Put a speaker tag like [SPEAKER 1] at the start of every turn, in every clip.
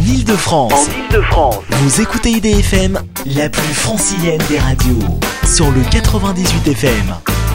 [SPEAKER 1] Île-de-France. Vous écoutez IDFM, la plus francilienne des radios, sur le 98 FM.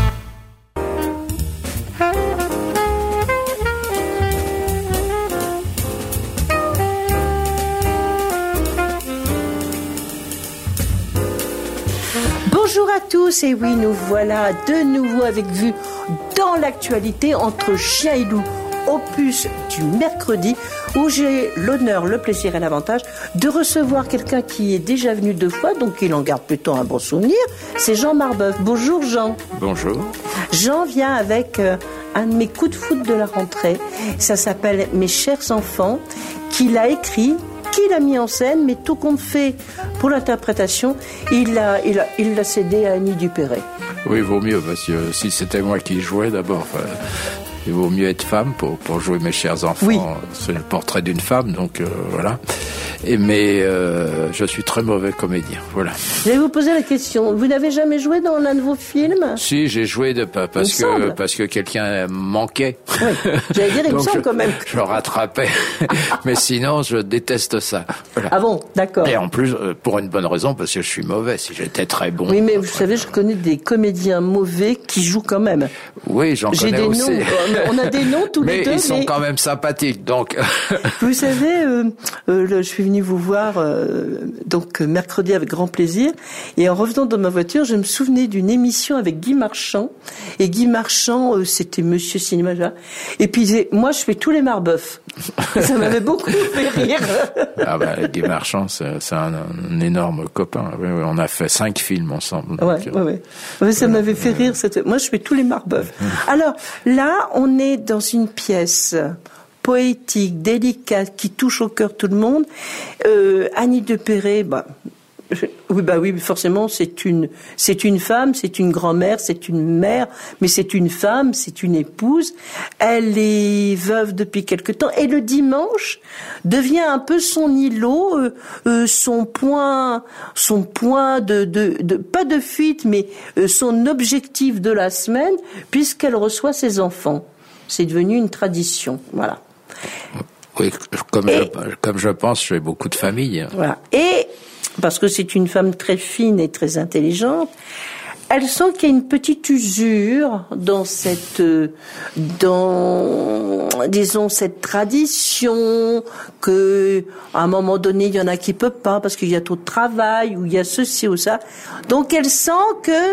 [SPEAKER 2] Bonjour à tous, et oui, nous voilà de nouveau avec vous dans l'actualité entre chien et loup, opus du mercredi, où j'ai l'honneur, le plaisir et l'avantage de recevoir quelqu'un qui est déjà venu 2 fois, donc il en garde plutôt un bon souvenir. C'est Jean Marbeuf. Bonjour Jean.
[SPEAKER 3] Bonjour.
[SPEAKER 2] Jean vient avec un de mes coups de foudre de la rentrée. Ça s'appelle Mes chers enfants, qu'il a écrit, qu'il a mis en scène, mais tout compte fait pour l'interprétation, il l'a cédé à Annie Dupéret.
[SPEAKER 3] Oui, il vaut mieux, parce que si c'était moi qui jouais d'abord, il vaut mieux être femme pour jouer Mes chers enfants. Oui. C'est le portrait d'une femme, donc voilà. Mais je suis très mauvais comédien, voilà.
[SPEAKER 2] Je vais vous poser la question. Vous n'avez jamais joué dans l'un de vos films ?
[SPEAKER 3] Si, j'ai joué parce que quelqu'un manquait.
[SPEAKER 2] Oui, j'allais dire, il me semble quand même.
[SPEAKER 3] Je rattrapais. Mais sinon, je déteste ça. Voilà.
[SPEAKER 2] Ah bon, d'accord.
[SPEAKER 3] Et en plus, pour une bonne raison, parce que je suis mauvais. Si j'étais très bon.
[SPEAKER 2] Oui, mais vous savez, je connais des comédiens mauvais qui jouent quand même.
[SPEAKER 3] Oui, j'en connais aussi.
[SPEAKER 2] J'ai des noms. On a des noms tous les deux.
[SPEAKER 3] Mais ils sont quand même sympathiques, donc.
[SPEAKER 2] Vous savez, je suis venue vous voir donc mercredi avec grand plaisir, et en revenant dans ma voiture, je me souvenais d'une émission avec Guy Marchand, et Guy Marchand, c'était Monsieur Cinéma, et puis il disait, moi je fais tous les Marbeuf. Ça m'avait beaucoup fait rire.
[SPEAKER 3] Ah bah, Guy Marchand, c'est un énorme copain. On a fait 5 films ensemble.
[SPEAKER 2] Ouais, ça m'avait fait rire. Moi je fais tous les Marbeuf. Alors là, on est dans une pièce poétique, délicate, qui touche au cœur tout le monde. Annie Dupéret, oui, forcément, c'est une femme, c'est une grand-mère, c'est une mère, mais c'est une femme, c'est une épouse. Elle est veuve depuis quelque temps, et le dimanche devient un peu son îlot, son point de pas de fuite, mais son objectif de la semaine, puisqu'elle reçoit ses enfants. C'est devenu une tradition, voilà.
[SPEAKER 3] Oui, comme je pense chez beaucoup de familles.
[SPEAKER 2] Voilà. Et parce que c'est une femme très fine et très intelligente, elle sent qu'il y a une petite usure dans cette tradition, que à un moment donné il y en a qui peuvent pas parce qu'il y a trop de travail, ou il y a ceci ou ça. Donc elle sent que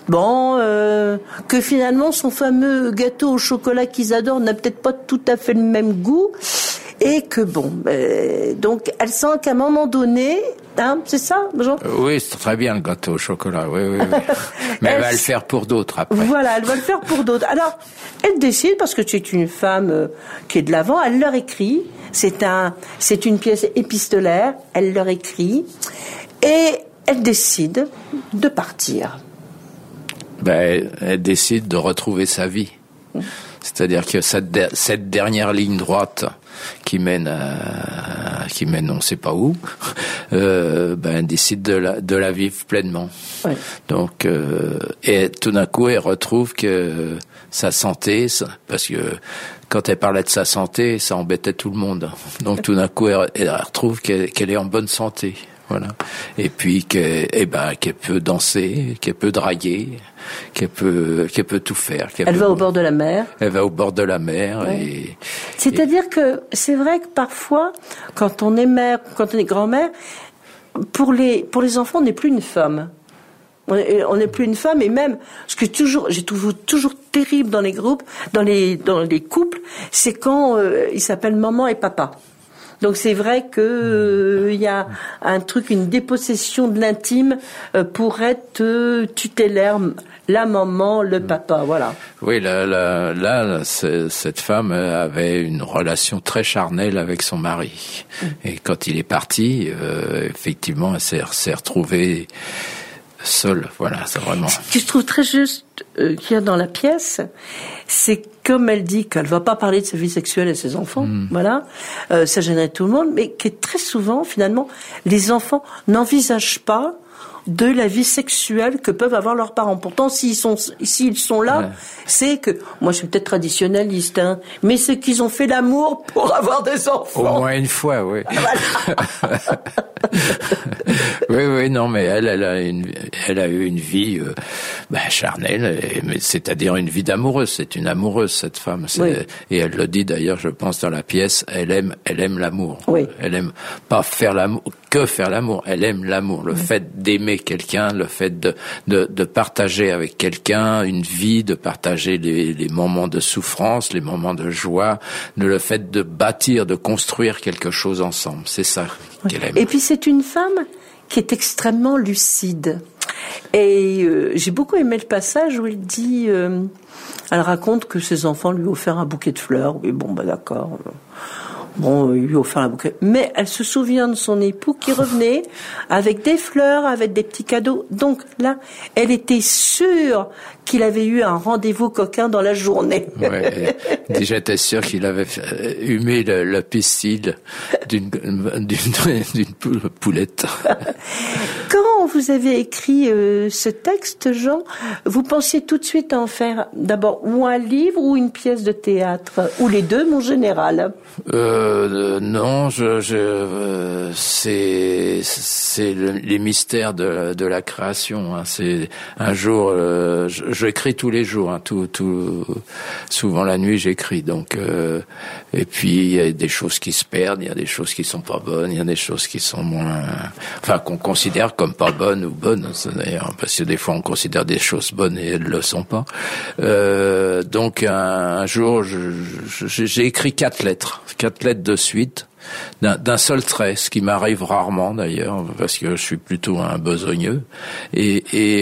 [SPEAKER 2] que finalement son fameux gâteau au chocolat qu'ils adorent n'a peut-être pas tout à fait le même goût, et que donc elle sent qu'à un moment donné, c'est ça, Jean ?
[SPEAKER 3] Oui, c'est très bien le gâteau au chocolat, oui. Mais elle va le faire pour d'autres après.
[SPEAKER 2] Voilà, elle va le faire pour d'autres. Alors, elle décide, parce que c'est une femme qui est de l'avant, elle leur écrit, c'est une pièce épistolaire, elle leur écrit, et elle décide de partir.
[SPEAKER 3] Elle décide de retrouver sa vie. C'est-à-dire que cette dernière ligne droite qui mène on ne sait pas où, elle décide de la vivre pleinement. Ouais. Donc, et tout d'un coup, elle retrouve que sa santé, parce que quand elle parlait de sa santé, ça embêtait tout le monde. Donc tout d'un coup, elle retrouve qu'elle est en bonne santé. Voilà. Et puis qu'elle peut danser, qu'elle peut draguer, qu'elle peut tout faire.
[SPEAKER 2] Elle va au bord de la mer.
[SPEAKER 3] Elle va au bord de la mer.
[SPEAKER 2] Ouais. C'est-à-dire que c'est vrai que parfois, quand on est mère, quand on est grand-mère, pour les enfants, on n'est plus une femme. On n'est plus une femme, et même ce que j'ai toujours terrible dans les groupes, dans les couples, c'est quand ils s'appellent maman et papa. Donc c'est vrai que y a un truc, une dépossession de l'intime pour être tutélaire, la maman, le papa, voilà.
[SPEAKER 3] Oui, là, cette femme avait une relation très charnelle avec son mari. Et quand il est parti, effectivement, elle s'est retrouvée seule. Voilà, c'est vraiment.
[SPEAKER 2] Ce que je trouve très juste qu'il y a dans la pièce, c'est comme elle dit qu'elle va pas parler de sa vie sexuelle à ses enfants, voilà, ça gênerait tout le monde, mais que très souvent, finalement, les enfants n'envisagent pas de la vie sexuelle que peuvent avoir leurs parents. Pourtant, s'ils sont là, c'est que, moi je suis peut-être traditionnaliste, hein, mais c'est qu'ils ont fait l'amour pour avoir des enfants.
[SPEAKER 3] Au moins une fois, oui.
[SPEAKER 2] Voilà.
[SPEAKER 3] Oui, non, mais elle a eu une vie charnelle, c'est-à-dire une vie d'amoureuse. C'est une amoureuse, cette femme. Et elle le dit d'ailleurs, je pense, dans la pièce, elle aime l'amour.
[SPEAKER 2] Oui.
[SPEAKER 3] Elle aime pas faire l'amour, elle aime l'amour, le fait d'aimer quelqu'un, le fait de partager avec quelqu'un une vie, de partager les moments de souffrance, les moments de joie, le fait de bâtir, de construire quelque chose ensemble. C'est ça qu'elle aime.
[SPEAKER 2] Et puis c'est une femme qui est extrêmement lucide. Et j'ai beaucoup aimé le passage où il dit, elle raconte que ses enfants lui ont offert un bouquet de fleurs. Oui, bon, d'accord. Bon, il lui a offert un bouquet. Mais elle se souvient de son époux qui revenait avec des fleurs, avec des petits cadeaux. Donc là, elle était sûre qu'il avait eu un rendez-vous coquin dans la journée.
[SPEAKER 3] Ouais, déjà, j'étais sûr qu'il avait humé le pistil d'une poulette.
[SPEAKER 2] Quand vous avez écrit ce texte, Jean, vous pensiez tout de suite à en faire d'abord ou un livre ou une pièce de théâtre, ou les deux, mon général?
[SPEAKER 3] Non, c'est les mystères de la création. Hein. C'est un jour, j'écris tous les jours. Hein, souvent la nuit j'écris. Donc et puis il y a des choses qui se perdent, il y a des choses qui sont pas bonnes, il y a des choses qui sont moins, enfin qu'on considère comme pas bonnes ou bonnes. D'ailleurs, parce que des fois on considère des choses bonnes et elles le sont pas. Donc un jour j'ai écrit 4 lettres de suite, d'un seul trait, ce qui m'arrive rarement d'ailleurs, parce que je suis plutôt un besogneux. Et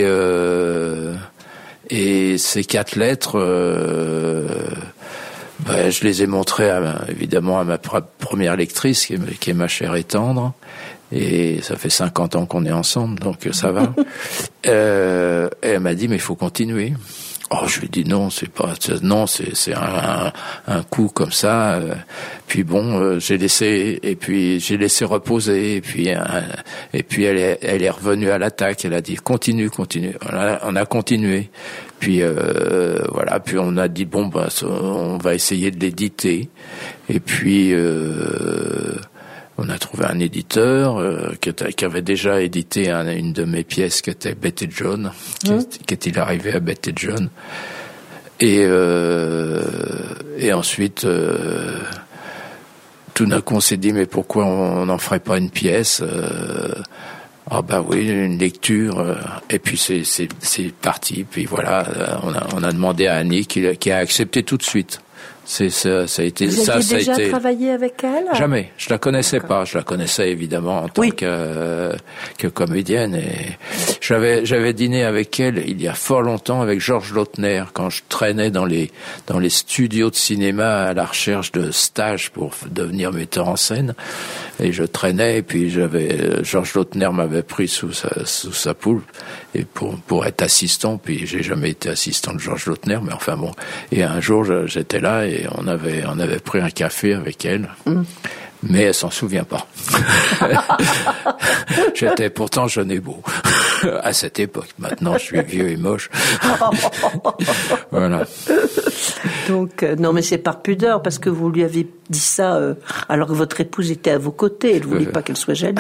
[SPEAKER 3] ces 4 lettres, je les ai montrées évidemment à ma première lectrice, qui est ma chère et tendre. Et ça fait 50 ans qu'on est ensemble, donc ça va. Et elle m'a dit, mais il faut continuer. Oh, je lui ai dit c'est un coup comme ça. Puis bon, j'ai laissé reposer. Et puis elle est revenue à l'attaque. Elle a dit continue. On a continué. Puis voilà. Puis on a dit on va essayer de l'éditer. Et puis on a trouvé un éditeur qui avait déjà édité une de mes pièces, qui était Bette et John, qui est arrivé à Bette et John. Et ensuite, tout d'un coup, on s'est dit, mais pourquoi on n'en ferait pas une pièce? Oui, une lecture. Et puis c'est parti. Puis voilà, on a demandé à Annie qui a accepté tout de suite. Ça a été.
[SPEAKER 2] Vous aviez déjà travaillé avec elle?
[SPEAKER 3] Jamais. Je la connaissais pas. Je la connaissais évidemment en tant que comédienne. Et j'avais dîné avec elle il y a fort longtemps avec Georges Lautner, quand je traînais dans les studios de cinéma à la recherche de stages pour devenir metteur en scène. Et je traînais, et puis Georges Lautner m'avait pris sous sa poupe, et pour être assistant. Puis j'ai jamais été assistant de Georges Lautner, mais enfin bon. Et un jour j'étais là et on avait pris un café avec elle. Mais elle s'en souvient pas. J'étais pourtant jeune et beau à cette époque. Maintenant, je suis vieux et moche. Voilà.
[SPEAKER 2] Donc, non, mais c'est par pudeur, parce que vous lui avez dit ça alors que votre épouse était à vos côtés. Elle ne voulait pas qu'elle soit jalouse.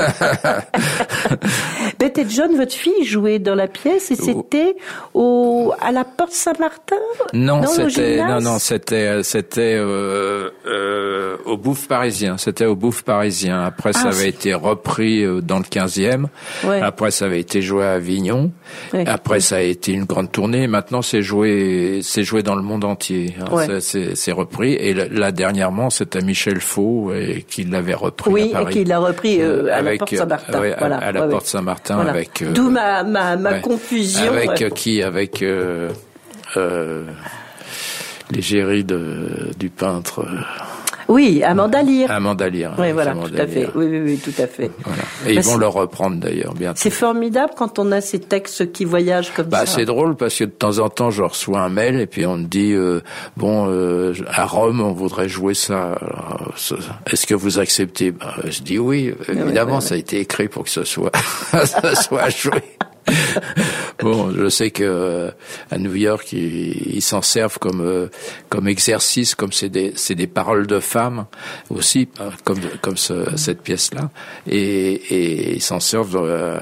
[SPEAKER 2] Bette et John, votre fille, jouait dans la pièce, et c'était à la Porte Saint-Martin?
[SPEAKER 3] Non, c'était au Bouffe Parisien. C'était au Bouffe Parisien. Après, ça avait été repris dans le 15e. Ouais. Après, ça avait été joué à Avignon. Ouais. Après, ça a été une grande tournée. Maintenant, c'est joué dans le monde entier. Ouais. C'est repris. Et là, dernièrement, c'était Michel Faux qui l'avait repris à Paris.
[SPEAKER 2] Oui, et qui l'a repris à la Porte Saint-Martin.
[SPEAKER 3] Voilà. À la Porte Saint-Martin, voilà. Avec...
[SPEAKER 2] D'où ma confusion.
[SPEAKER 3] Avec qui? Avec l'égérie du peintre...
[SPEAKER 2] Oui, Amanda Lear.
[SPEAKER 3] Amanda Lear.
[SPEAKER 2] Oui, voilà, tout à fait. Oui, tout à fait.
[SPEAKER 3] Voilà. Et ils vont le reprendre d'ailleurs bientôt.
[SPEAKER 2] C'est formidable quand on a ces textes qui voyagent comme ça.
[SPEAKER 3] C'est drôle parce que de temps en temps, je reçois un mail et puis on me dit à Rome, on voudrait jouer ça. Alors, est-ce que vous acceptez? Je dis oui, évidemment, ça a été écrit pour que ce soit joué. Bon, je sais que à New York, ils s'en servent comme exercice, comme c'est des paroles de femmes aussi, comme cette pièce-là, et ils s'en servent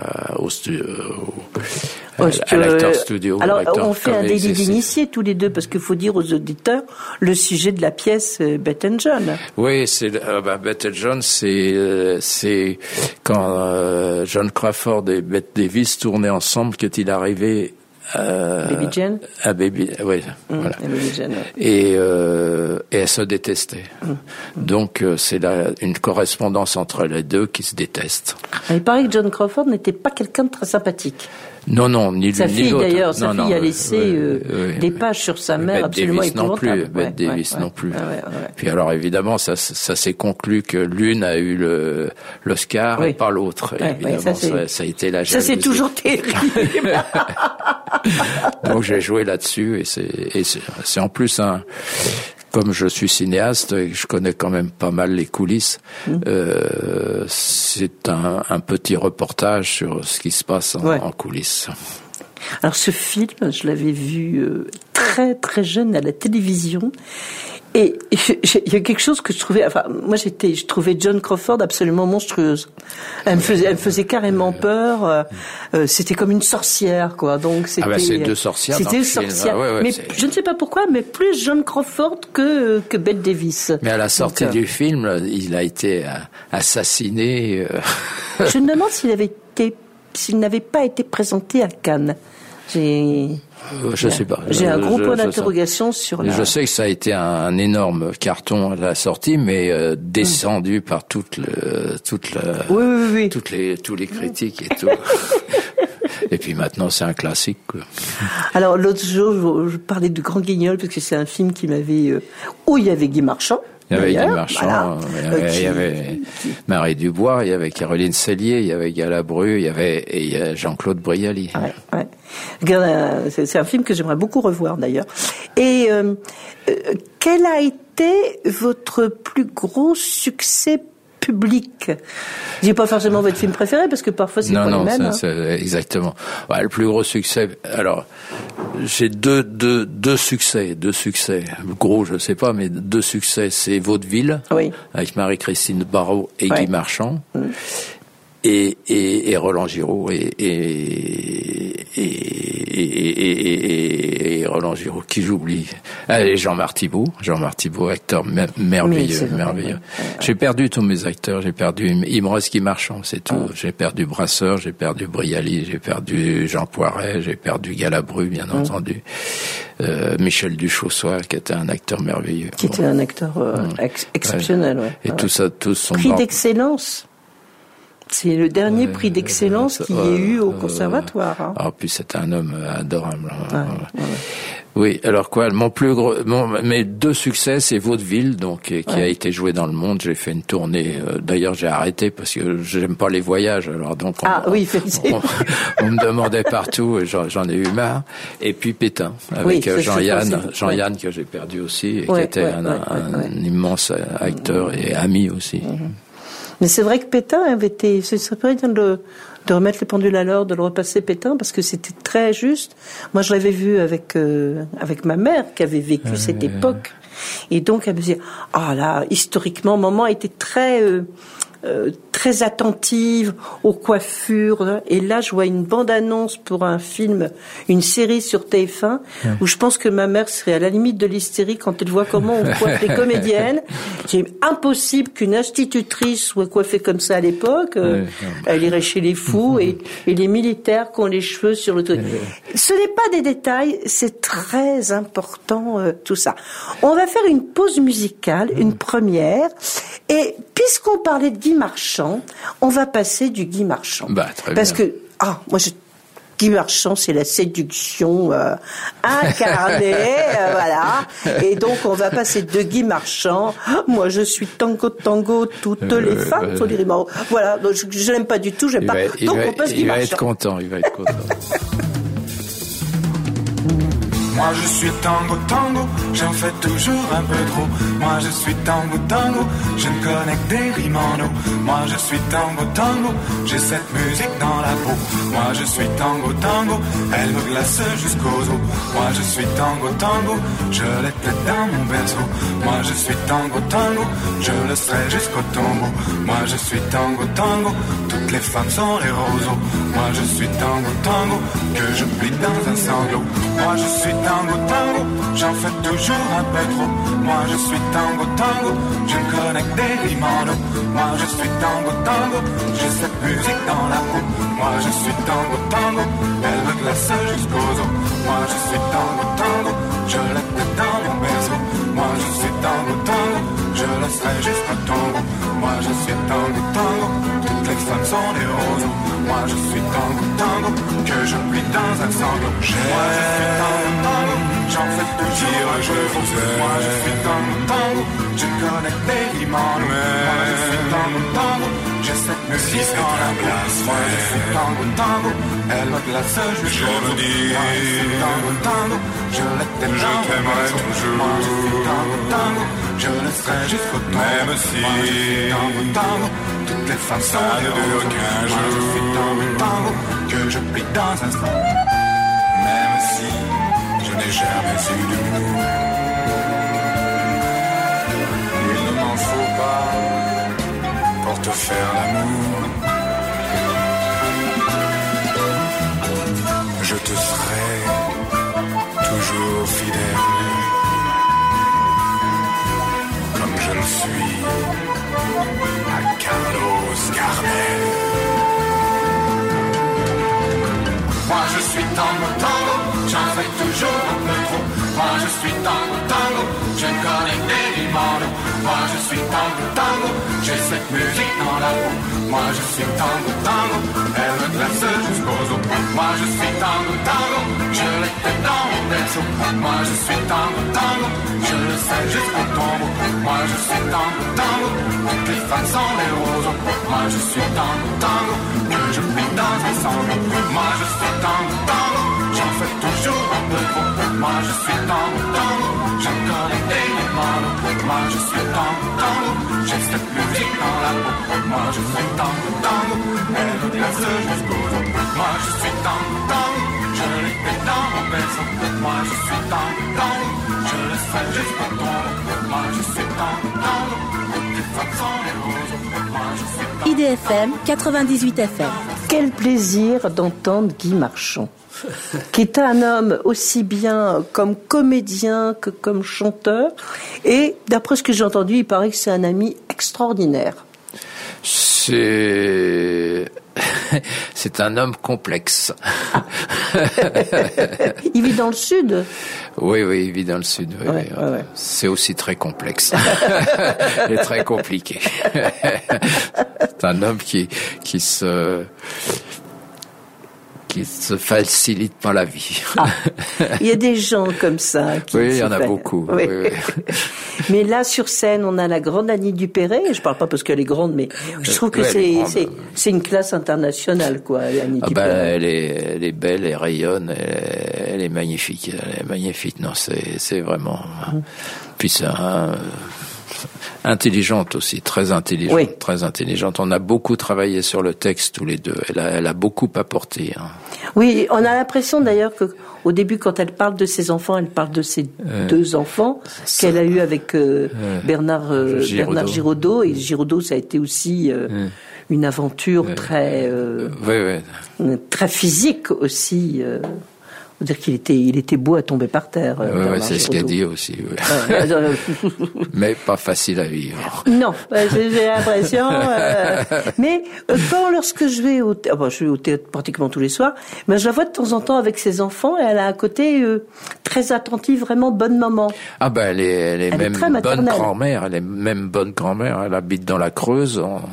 [SPEAKER 3] à l'Actors Studio.
[SPEAKER 2] Alors, on fait un délit d'initié tous les deux, parce qu'il faut dire aux auditeurs le sujet de la pièce Bette and John.
[SPEAKER 3] Oui, Bette and John, c'est quand John Crawford et Bette Davis tournaient ensemble qu'il arrivait
[SPEAKER 2] Baby Jane.
[SPEAKER 3] Voilà.
[SPEAKER 2] Baby Jane, ouais.
[SPEAKER 3] Et elles se détestaient. Donc c'est une correspondance entre les deux qui se détestent.
[SPEAKER 2] Il paraît que John Crawford n'était pas quelqu'un de très sympathique.
[SPEAKER 3] Non, ni l'une ni l'autre.
[SPEAKER 2] D'ailleurs, sa fille a laissé des pages sur sa mère absolument épouvantables.
[SPEAKER 3] Bette Davis non plus. Puis alors évidemment, ça s'est conclu que l'une a eu l'Oscar et pas l'autre. Évidemment, ça a été la jalousie.
[SPEAKER 2] Ça c'est toujours terrible.
[SPEAKER 3] Donc j'ai joué là-dessus et c'est en plus comme je suis cinéaste et que je connais quand même pas mal les coulisses, c'est un petit reportage sur ce qui se passe en coulisses.
[SPEAKER 2] Alors ce film, je l'avais vu très très jeune à la télévision. Et il y a quelque chose que je trouvais, je trouvais John Crawford absolument monstrueuse. Elle me faisait carrément peur. C'était comme une sorcière, quoi. Donc c'était.
[SPEAKER 3] C'est deux sorcières.
[SPEAKER 2] C'était une sorcière. Mais je ne sais pas pourquoi, mais plus John Crawford que Bette Davis.
[SPEAKER 3] Mais à la sortie du film, il a été assassiné.
[SPEAKER 2] Je me demande s'il n'avait pas été présenté à Cannes.
[SPEAKER 3] Je sais pas.
[SPEAKER 2] J'ai un gros point d'interrogation sur
[SPEAKER 3] Je sais que ça a été un énorme carton à la sortie, mais descendu par tous les critiques et tout. Et puis maintenant, c'est un classique, quoi.
[SPEAKER 2] Alors, l'autre jour, je parlais de Grand Guignol, parce que c'est un film qui m'avait, où il y avait Guy Marchand.
[SPEAKER 3] Il y avait Guy Marchand, il y avait Marie Dubois, il y avait Caroline Cellier, il y avait Galabru, il y avait Jean-Claude Brialy.
[SPEAKER 2] Ouais. C'est un film que j'aimerais beaucoup revoir d'ailleurs. Et quel a été votre plus gros succès public? Je dis pas forcément votre film préféré parce que parfois c'est pas le même. Non,
[SPEAKER 3] c'est exactement. Ouais, le plus gros succès. Alors, j'ai deux succès. Gros, je sais pas, mais deux succès. C'est Vaudeville, avec Marie-Christine Barrault et Guy Marchand. Et Roland Giraud et Roland Giraud, qui j'oublie. Et Jean-Marc Thibault, acteur merveilleux. J'ai perdu tous mes acteurs, il me reste Guy Marchand, c'est tout. J'ai perdu Brasseur, j'ai perdu Brialy, j'ai perdu Jean Poiret, j'ai perdu Galabru, bien entendu. Michel Duchossois, qui était un acteur merveilleux.
[SPEAKER 2] Qui était un acteur exceptionnel,
[SPEAKER 3] Et tout ça, tous sont
[SPEAKER 2] prix d'excellence. C'est le dernier prix d'excellence qu'il y ait eu au conservatoire.
[SPEAKER 3] Puis c'est un homme adorable. Oui, alors quoi, mes deux succès, c'est Vaudeville, qui a été joué dans le monde. J'ai fait une tournée. D'ailleurs, j'ai arrêté parce que j'aime pas les voyages. Alors donc, on me demandait partout et j'en ai eu marre. Et puis Pétain, avec Jean-Yann que j'ai perdu aussi, et qui était un immense acteur et ami aussi.
[SPEAKER 2] Mais c'est vrai que Pétain avait été, ce serait bien de remettre les pendules à l'heure, de le repasser Pétain, parce que c'était très juste. Moi, je l'avais vu avec ma mère, qui avait vécu cette époque. Et donc, elle me disait, historiquement, maman était très attentive aux coiffures. Et là, je vois une bande-annonce pour un film, une série sur TF1, où je pense que ma mère serait à la limite de l'hystérie quand elle voit comment on coiffe les comédiennes. C'est impossible qu'une institutrice soit coiffée comme ça à l'époque. Elle irait chez les fous et les militaires qui ont les cheveux sur le truc. Ce n'est pas des détails, c'est très important tout ça. On va faire une pause musicale, une première. Et puisqu'on parlait de Guy Marchand, on va passer du Guy Marchand.
[SPEAKER 3] Très
[SPEAKER 2] parce
[SPEAKER 3] bien.
[SPEAKER 2] Que moi Guy Marchand, c'est la séduction incarnée, voilà. Et donc, on va passer de Guy Marchand. Moi, je suis tango, toutes les femmes sont des rimards. Voilà, donc je l'aime pas du tout, j'aime pas. Donc, on passe Guy Marchand.
[SPEAKER 3] Il va être content.
[SPEAKER 4] Moi je suis tango, j'en fais toujours un peu trop. Moi je suis tango, je ne connais que des rimes en eau. Moi je suis tango, j'ai cette musique dans la peau. Moi je suis tango, elle me glace jusqu'aux os. Moi je suis tango, je l'étais dans mon berceau. Moi je suis tango, je le serai jusqu'au tombeau. Moi je suis tango, toutes les femmes sont les roseaux. Moi je suis tango, que je plie dans un sanglot. Moi je suis tango, j'en fais toujours un peu trop. Moi je suis tango, je ne connais que des rimes en eau. Moi je suis tango, j'ai cette musique dans la peau. Moi je suis tango, elle me glace jusqu'aux os. Moi je suis tango, je l'étais dans mon berceau. Moi je suis tango, je le serai jusqu'au tombeau. Moi je suis tango, toutes les femmes sont des roseaux. Moi je suis tango, que je plie dans un sanglot. Moi je suis tango, j'en fais toujours un jeu. Moi je suis tango, je connais des rimes en eau. Moi je suis tango, j'ai cette musique dans la place. Moi je suis tango, elle me glace jusqu'au os. Moi je suis tango, je l'étais dans mon berceau. Moi je suis tango, je le serai jusqu'au tombeau. Même si moi je suis tango, toutes les femmes sont des roses. Moi je suis tango, que je plie dans un sang. Même si je n'ai jamais eu d'amour, il ne m'en faut pas pour te faire l'amour. Je te serai toujours fidèle, comme je le suis à Carlos Gardel. Moi je suis tango, j'en fais toujours un peu trop. Moi je suis tango, je connais des rimes en eau. Moi je suis tango, j'ai cette musique dans la peau. Moi je suis tango, elle me glace jusqu'aux os. Moi je suis tango, je l'étais dans mon berceau. Moi je suis tango, je le sais jusqu'au tombeau. Moi je suis tango, toutes les femmes sont des roseaux. Moi je suis tango, que je plie dans un sanglot. Moi je suis tango, j'en fais toujours un peu trop. Moi je suis tango, je connais des rimes en eau. Moi je suis tango, j'ai cette musique dans la peau. Moi je suis tango, elle me glace jusqu'aux os. Moi je suis tango, je l'étais dans mon berceau. Moi je suis tango, je le serai jusqu'au tombeau. Moi je suis tango, toutes les femmes sont les roseaux. Moi je suis tango.
[SPEAKER 5] IDFM 98 FM.
[SPEAKER 2] Quel plaisir d'entendre Guy Marchand, qui est un homme aussi bien comme comédien que comme chanteur. Et d'après ce que j'ai entendu, il paraît que c'est un ami extraordinaire.
[SPEAKER 3] C'est un homme complexe.
[SPEAKER 2] Il vit dans le sud?
[SPEAKER 3] Oui, il vit dans le sud. Oui,
[SPEAKER 2] ouais.
[SPEAKER 3] C'est aussi très complexe et très compliqué. C'est un homme qui se facilite pas la vie.
[SPEAKER 2] Il y a des gens comme ça.
[SPEAKER 3] Oui, il y en a beaucoup. Oui.
[SPEAKER 2] Mais là, sur scène, on a la grande Annie Dupéré. Je parle pas parce qu'elle est grande, mais je trouve que c'est une classe internationale, quoi, Annie Dupéré.
[SPEAKER 3] Elle est belle, elle rayonne, elle est magnifique. Non, c'est vraiment. Puis c'est intelligente aussi, très intelligente,
[SPEAKER 2] oui.
[SPEAKER 3] Très intelligente. On a beaucoup travaillé sur le texte tous les deux. Elle a beaucoup apporté.
[SPEAKER 2] Oui, on a l'impression d'ailleurs que au début, quand elle parle de ses enfants, elle parle de ses deux enfants qu'elle a eu avec Bernard Giraudot. Et Giraudot, ça a été aussi une aventure très très physique aussi. Faut dire qu'il était beau à tomber par terre.
[SPEAKER 3] C'est ce qu'elle dit aussi. Mais pas facile à vivre.
[SPEAKER 2] Non, j'ai l'impression. Mais lorsque je vais au théâtre pratiquement tous les soirs, mais je la vois de temps en temps avec ses enfants et elle a un côté très attentif, vraiment bonne maman.
[SPEAKER 3] Ah ben elle est même bonne grand-mère. Elle est même bonne grand-mère. Elle habite dans la Creuse.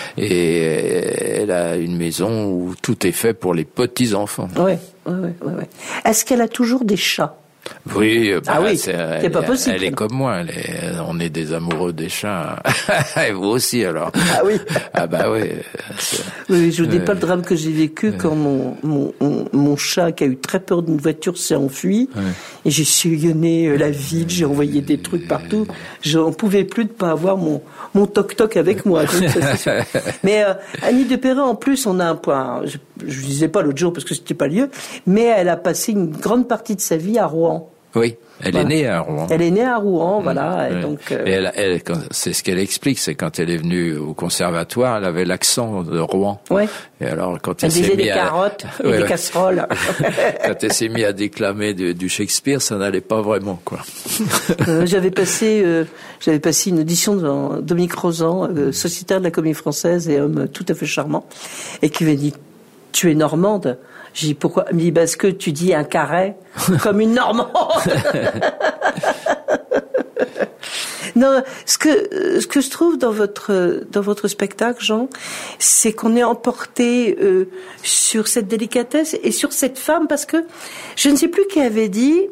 [SPEAKER 3] Et elle a une maison où tout est fait pour les petits-enfants.
[SPEAKER 2] Ouais. Est-ce qu'elle a toujours des chats?
[SPEAKER 3] Oui,
[SPEAKER 2] c'est pas possible.
[SPEAKER 3] Elle est comme moi, on est des amoureux des chats. Et vous aussi, alors.
[SPEAKER 2] Ah oui.
[SPEAKER 3] Ah bah oui.
[SPEAKER 2] Oui, je vous dis pas le drame que j'ai vécu quand mon chat, qui a eu très peur d'une voiture, s'est enfui. Ouais. Et j'ai sillonné la ville, j'ai envoyé des trucs partout. J'en pouvais plus de pas avoir mon toc-toc avec moi. Donc, mais Annie Dupéret, en plus, on a un point. Je disais pas l'autre jour parce que c'était pas lieu, mais elle a passé une grande partie de sa vie à Rouen.
[SPEAKER 3] Oui, elle est née à Rouen.
[SPEAKER 2] Elle est née à Rouen, voilà.
[SPEAKER 3] Ouais.
[SPEAKER 2] Et donc,
[SPEAKER 3] elle, c'est ce qu'elle explique, c'est quand elle est venue au conservatoire, elle avait l'accent de Rouen.
[SPEAKER 2] Ouais.
[SPEAKER 3] Et alors quand
[SPEAKER 2] elle disait des carottes et des casseroles.
[SPEAKER 3] Quand elle s'est mise à déclamer du Shakespeare, ça n'allait pas vraiment, quoi.
[SPEAKER 2] J'avais passé une audition devant Dominique Rozan, sociétaire de la Comédie Française et homme tout à fait charmant, et qui m'a dit: tu es normande? J'ai dit: pourquoi? Il me dit: parce que tu dis un carré comme une normande. Non, ce que je trouve dans votre spectacle, Jean, c'est qu'on est emporté sur cette délicatesse et sur cette femme, parce que je ne sais plus qui avait dit,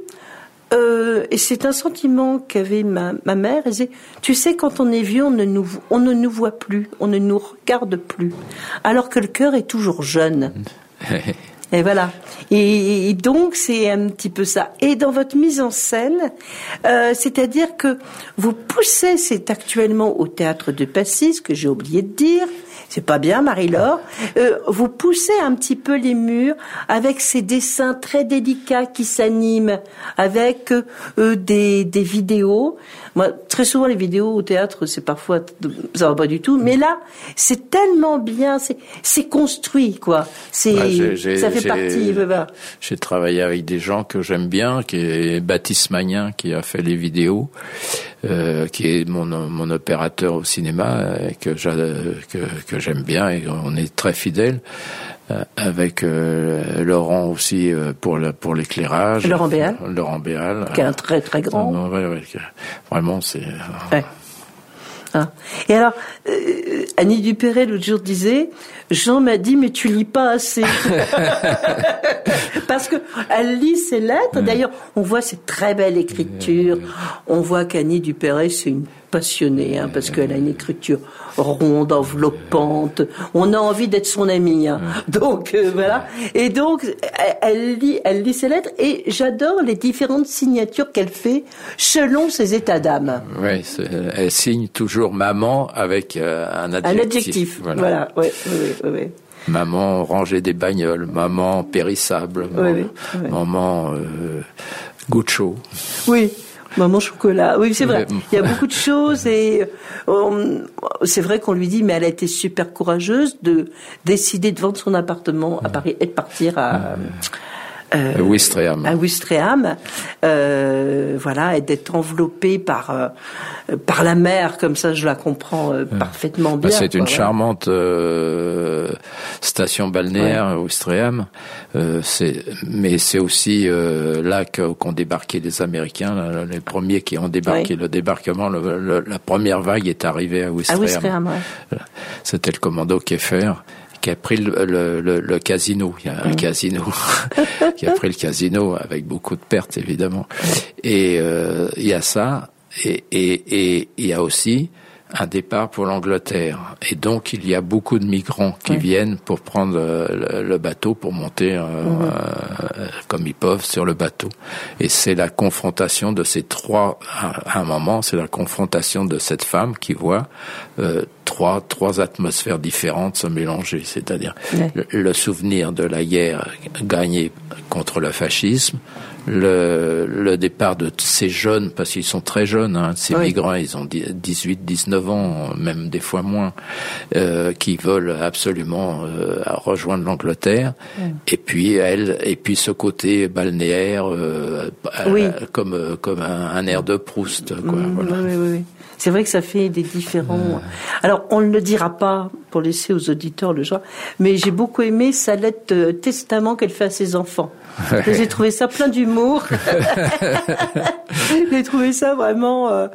[SPEAKER 2] et c'est un sentiment qu'avait ma mère, elle disait: tu sais, quand on est vieux, on ne nous voit plus, on ne nous regarde plus, alors que le cœur est toujours jeune. Et voilà. Et donc, c'est un petit peu ça. Et dans votre mise en scène, c'est-à-dire que vous poussez, c'est actuellement au Théâtre de Passy, ce que j'ai oublié de dire. C'est pas bien, Marie-Laure. Vous poussez un petit peu les murs avec ces dessins très délicats qui s'animent, avec des vidéos. Moi, très souvent, les vidéos au théâtre, c'est parfois, ça va pas du tout. Mais là, c'est tellement bien, c'est construit, quoi. Ça fait partie.
[SPEAKER 3] J'ai travaillé avec des gens que j'aime bien, qui est Baptiste Magnin, qui a fait les vidéos, qui est mon opérateur au cinéma, que j'aime bien, et on est très fidèles. Avec Laurent aussi pour l'éclairage.
[SPEAKER 2] Laurent Béal.
[SPEAKER 3] Qui
[SPEAKER 2] est un très très grand.
[SPEAKER 3] Vraiment, c'est...
[SPEAKER 2] Ouais. Ah. Et alors, Annie Dupéret l'autre jour disait: Jean m'a dit, mais tu lis pas assez. Parce que elle lit ses lettres. D'ailleurs, on voit cette très belle écriture. On voit qu'Annie Dupéret, c'est une passionnée, parce qu'elle a une écriture ronde, enveloppante. On a envie d'être son amie. Donc voilà. Et donc elle lit ses lettres, et j'adore les différentes signatures qu'elle fait selon ses états d'âme.
[SPEAKER 3] Oui, elle signe toujours maman avec un adjectif.
[SPEAKER 2] Un adjectif. Voilà. Oui.
[SPEAKER 3] Maman ranger des bagnoles, maman périssable, maman Guccio.
[SPEAKER 2] Oui. Maman chocolat. Oui, c'est vrai. Il y a beaucoup de choses, et c'est vrai qu'on lui dit, mais elle a été super courageuse de décider de vendre son appartement à Paris et de partir à
[SPEAKER 3] Ouistreham.
[SPEAKER 2] À Ouistreham, voilà, et d'être enveloppée par la mer, comme ça, je la comprends parfaitement bien.
[SPEAKER 3] C'est une charmante station balnéaire, Ouistreham. Mais c'est aussi là qu'ont débarqué les Américains, là, les premiers qui ont débarqué. Le débarquement, la première vague est arrivée à Ouistreham.
[SPEAKER 2] À Ouistreham, ouais.
[SPEAKER 3] C'était le commando Kieffer qui a pris le casino. Il y a un casino qui a pris le casino avec beaucoup de pertes, évidemment. Et il y a ça, et il y a aussi un départ pour l'Angleterre. Et donc, il y a beaucoup de migrants qui viennent pour prendre le bateau, pour monter comme ils peuvent sur le bateau. Et c'est la confrontation de ces trois, à un moment, c'est la confrontation de cette femme qui voit trois atmosphères différentes se mélanger. C'est-à-dire le souvenir de la guerre gagnée contre le fascisme, le départ de ces jeunes, parce qu'ils sont très jeunes, ces migrants, ils ont 18, 19 ans, même des fois moins, qui veulent absolument rejoindre l'Angleterre. Et puis ce côté balnéaire, comme un air de Proust, quoi. Voilà.
[SPEAKER 2] Oui. C'est vrai que ça fait des différents. Alors, Alors, on ne le dira pas pour laisser aux auditeurs le genre, mais j'ai beaucoup aimé sa lettre testament qu'elle fait à ses enfants. J'ai trouvé ça plein d'humour. J'ai trouvé ça vraiment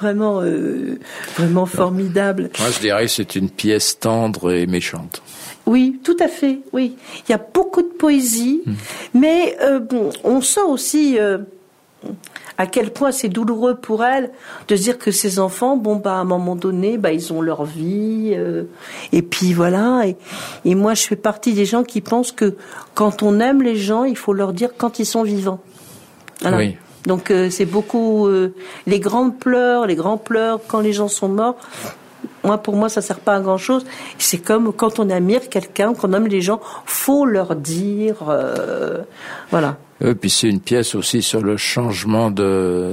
[SPEAKER 2] formidable.
[SPEAKER 3] Moi, je dirais que c'est une pièce tendre et méchante.
[SPEAKER 2] Oui, tout à fait, oui. Il y a beaucoup de poésie, mais on sent aussi à quel point c'est douloureux pour elle de se dire que ses enfants, à un moment donné, ils ont leur vie, et puis voilà. Et moi, je fais partie des gens qui pensent que quand on aime les gens, il faut leur dire quand ils sont vivants. Voilà. Oui. Donc c'est beaucoup les grands pleurs quand les gens sont morts. Pour moi, ça sert pas à grand chose. C'est comme quand on admire quelqu'un, qu'on aime les gens, faut leur dire, voilà.
[SPEAKER 3] Et puis c'est une pièce aussi sur le changement de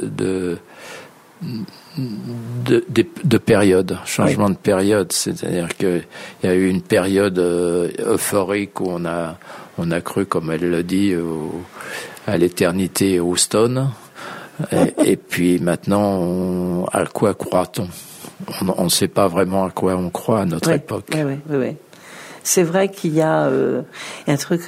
[SPEAKER 3] période, changement de période. C'est-à-dire que il y a eu une période euphorique où on a cru, comme elle le dit, à l'éternité au Stone. Et puis maintenant, à quoi croit-on? On ne sait pas vraiment à quoi on croit à notre époque.
[SPEAKER 2] Oui. C'est vrai qu'il y a un truc.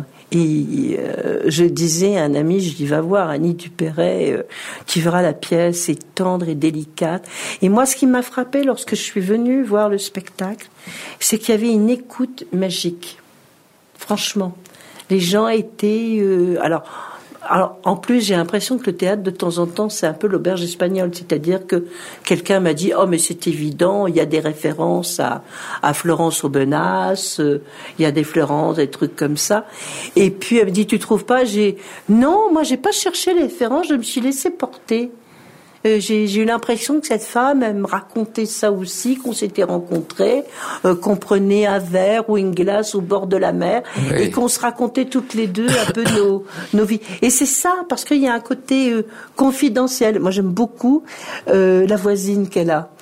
[SPEAKER 2] Je disais à un ami, je dis va voir Annie Dupéret, tu verras la pièce, c'est tendre et délicate. Et moi, ce qui m'a frappé lorsque je suis venue voir le spectacle, c'est qu'il y avait une écoute magique. Franchement, les gens étaient. Alors, en plus, j'ai l'impression que le théâtre, de temps en temps, c'est un peu l'auberge espagnole. C'est-à-dire que quelqu'un m'a dit, mais c'est évident, il y a des références à Florence Aubenas, il y a des Florence, des trucs comme ça. Et puis, elle me dit, tu trouves pas? Non, moi, j'ai pas cherché les références, je me suis laissée porter. J'ai eu l'impression que cette femme, elle me racontait ça aussi, qu'on s'était rencontrés, qu'on prenait un verre ou une glace au bord de la mer, et qu'on se racontait toutes les deux un peu nos vies. Et c'est ça, parce qu'il y a un côté confidentiel. Moi, j'aime beaucoup la voisine qu'elle a.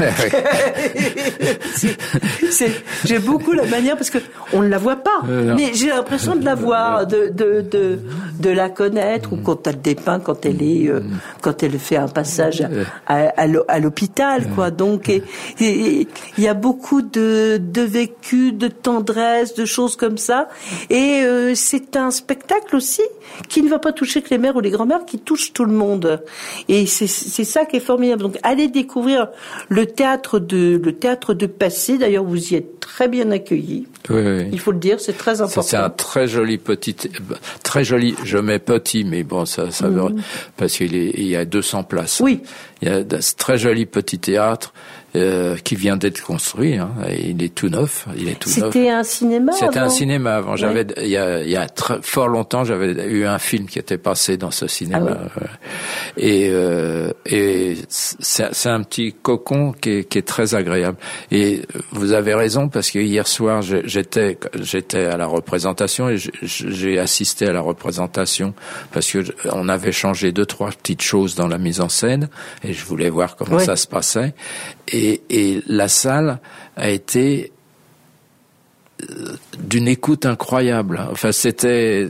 [SPEAKER 2] J'ai beaucoup la manière, parce que on ne la voit pas, mais j'ai l'impression de la voir, de la connaître, ou quand elle dépeint, quand elle fait un passage à l'hôpital, quoi. Donc, il y a beaucoup de vécu, de tendresse, de choses comme ça. Et c'est un spectacle aussi qui ne va pas toucher que les mères ou les grands-mères, qui touche tout le monde. Et c'est ça qui est formidable. Donc, allez découvrir le théâtre de Passy. D'ailleurs, vous y êtes très bien accueillis.
[SPEAKER 3] Oui.
[SPEAKER 2] Il faut le dire, c'est très important.
[SPEAKER 3] C'est un très joli je mets petit, mais bon, ça veut, parce qu'il y a 200 places.
[SPEAKER 2] Oui.
[SPEAKER 3] Il y a un très joli petit théâtre, qui vient d'être construit, hein. Il est tout neuf.
[SPEAKER 2] C'était un cinéma avant?
[SPEAKER 3] C'était un cinéma avant. Il y a fort longtemps, j'avais eu un film qui était passé dans ce cinéma. Et c'est un petit cocon qui est très agréable. Et vous avez raison, parce que hier soir, j'étais à la représentation, et j'ai assisté à la représentation parce que on avait changé 2-3 petites choses dans la mise en scène, et je voulais voir comment ça se passait. Et la salle a été d'une écoute incroyable. Enfin, c'était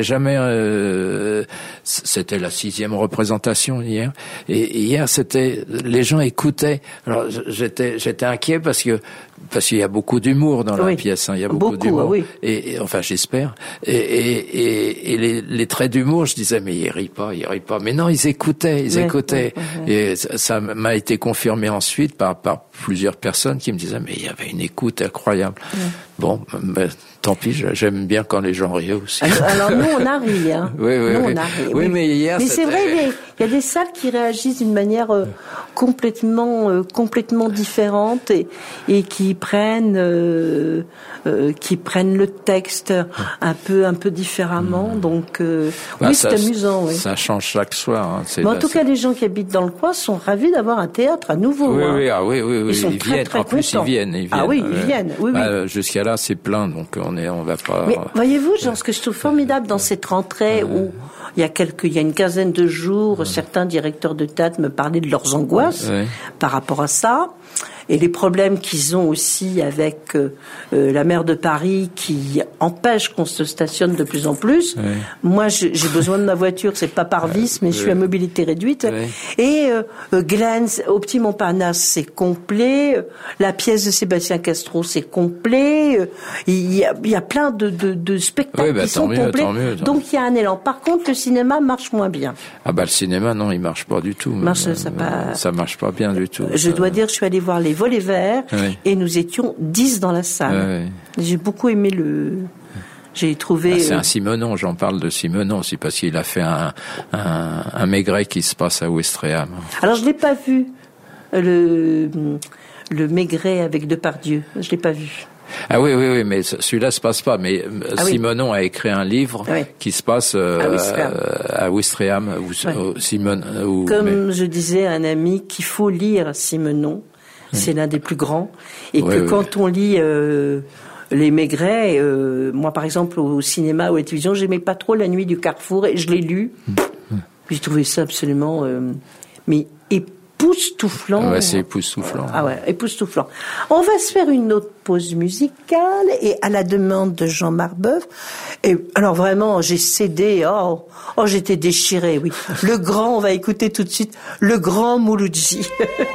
[SPEAKER 3] la 6e représentation hier. Et hier, les gens écoutaient. Alors, j'étais inquiet parce qu'il y a beaucoup d'humour dans la pièce, hein. Il y a beaucoup d'humour.
[SPEAKER 2] Oui.
[SPEAKER 3] Et enfin, j'espère. Et les traits d'humour, je disais, mais il rit pas. Mais non, ils écoutaient. Et ça m'a été confirmé ensuite par plusieurs personnes qui me disaient, mais il y avait une écoute incroyable. Bon, mais tant pis, j'aime bien quand les gens rient aussi.
[SPEAKER 2] Alors nous, on a ri, hein.
[SPEAKER 3] Oui. Mais hier,
[SPEAKER 2] c'est vrai, il y a des salles qui réagissent d'une manière complètement différente et qui prennent le texte un peu différemment. Donc c'est amusant. Oui.
[SPEAKER 3] Ça change chaque soir. Hein.
[SPEAKER 2] Mais en tout cas, les gens qui habitent dans le coin sont ravis d'avoir un théâtre à nouveau.
[SPEAKER 3] Oui.
[SPEAKER 2] Ils sont très
[SPEAKER 3] en plus,
[SPEAKER 2] contents.
[SPEAKER 3] ils viennent.
[SPEAKER 2] Ah oui, ils viennent. Oui.
[SPEAKER 3] Jusqu'à là, c'est plein, donc on va pas.
[SPEAKER 2] Mais voyez-vous, ce que je trouve formidable dans cette rentrée où il y a une quinzaine de jours, certains directeurs de théâtre me parlaient de leurs angoisses par rapport à ça. et les problèmes qu'ils ont aussi avec la maire de Paris qui empêche qu'on se stationne de plus en plus. Oui. Moi, j'ai besoin de ma voiture, c'est pas par vice, mais je suis à mobilité réduite. Oui. Et Glens, au Petit Montparnasse, c'est complet. La pièce de Sébastien Castro, c'est complet. Il y a plein de spectacles qui sont complets. Donc il y a un élan. Par contre, le cinéma marche moins bien.
[SPEAKER 3] Ah bah le cinéma, non, il marche pas du tout. Ça marche pas bien du tout.
[SPEAKER 2] Je dois dire, je suis allée voir Les Volets Verts et nous étions 10 dans la salle. J'ai beaucoup aimé J'ai trouvé.
[SPEAKER 3] C'est un Simenon, j'en parle de Simenon aussi parce qu'il a fait un Maigret qui se passe à Ouistreham.
[SPEAKER 2] Alors je l'ai pas vu le Maigret avec Depardieu. Je l'ai pas vu.
[SPEAKER 3] Ah oui, mais celui-là se passe pas. Mais Simenon a écrit un livre qui se passe à Ouistreham.
[SPEAKER 2] Comme je disais à un ami qu'il faut lire Simenon, c'est l'un des plus grands, et que quand on lit les Maigret, moi par exemple au cinéma ou à la télévision, j'aimais pas trop La Nuit du Carrefour et je l'ai lu. J'ai trouvé ça absolument mais époustouflant.
[SPEAKER 3] Ouais, c'est époustouflant.
[SPEAKER 2] Ah ouais, époustouflant. On va se faire une autre pause musicale et à la demande de Jean Marbeuf. Et alors vraiment, j'ai cédé. Oh, j'étais déchirée. Oui, on va écouter tout de suite le grand Mouloudji.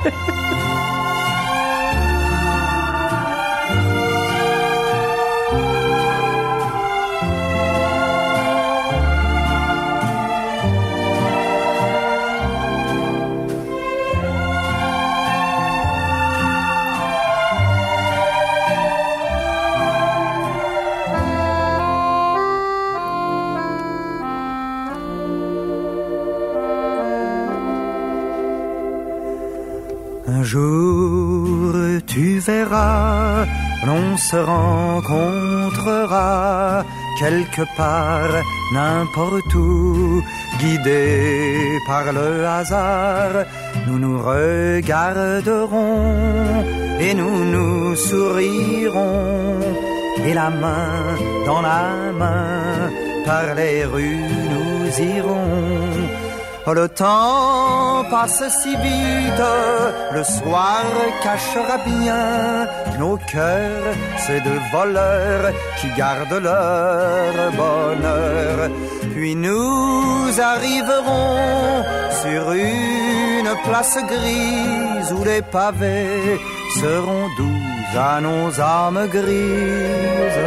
[SPEAKER 6] Un jour tu verras, l'on se rencontrera quelque part, n'importe où, guidés par le hasard. Nous nous regarderons et nous nous sourirons, et la main dans la main, par les rues nous irons. Oh, le temps passe si vite, le soir cachera bien nos cœurs, ces deux voleurs qui gardent leur bonheur. Puis nous arriverons sur une place grise où les pavés seront doux à nos âmes grises.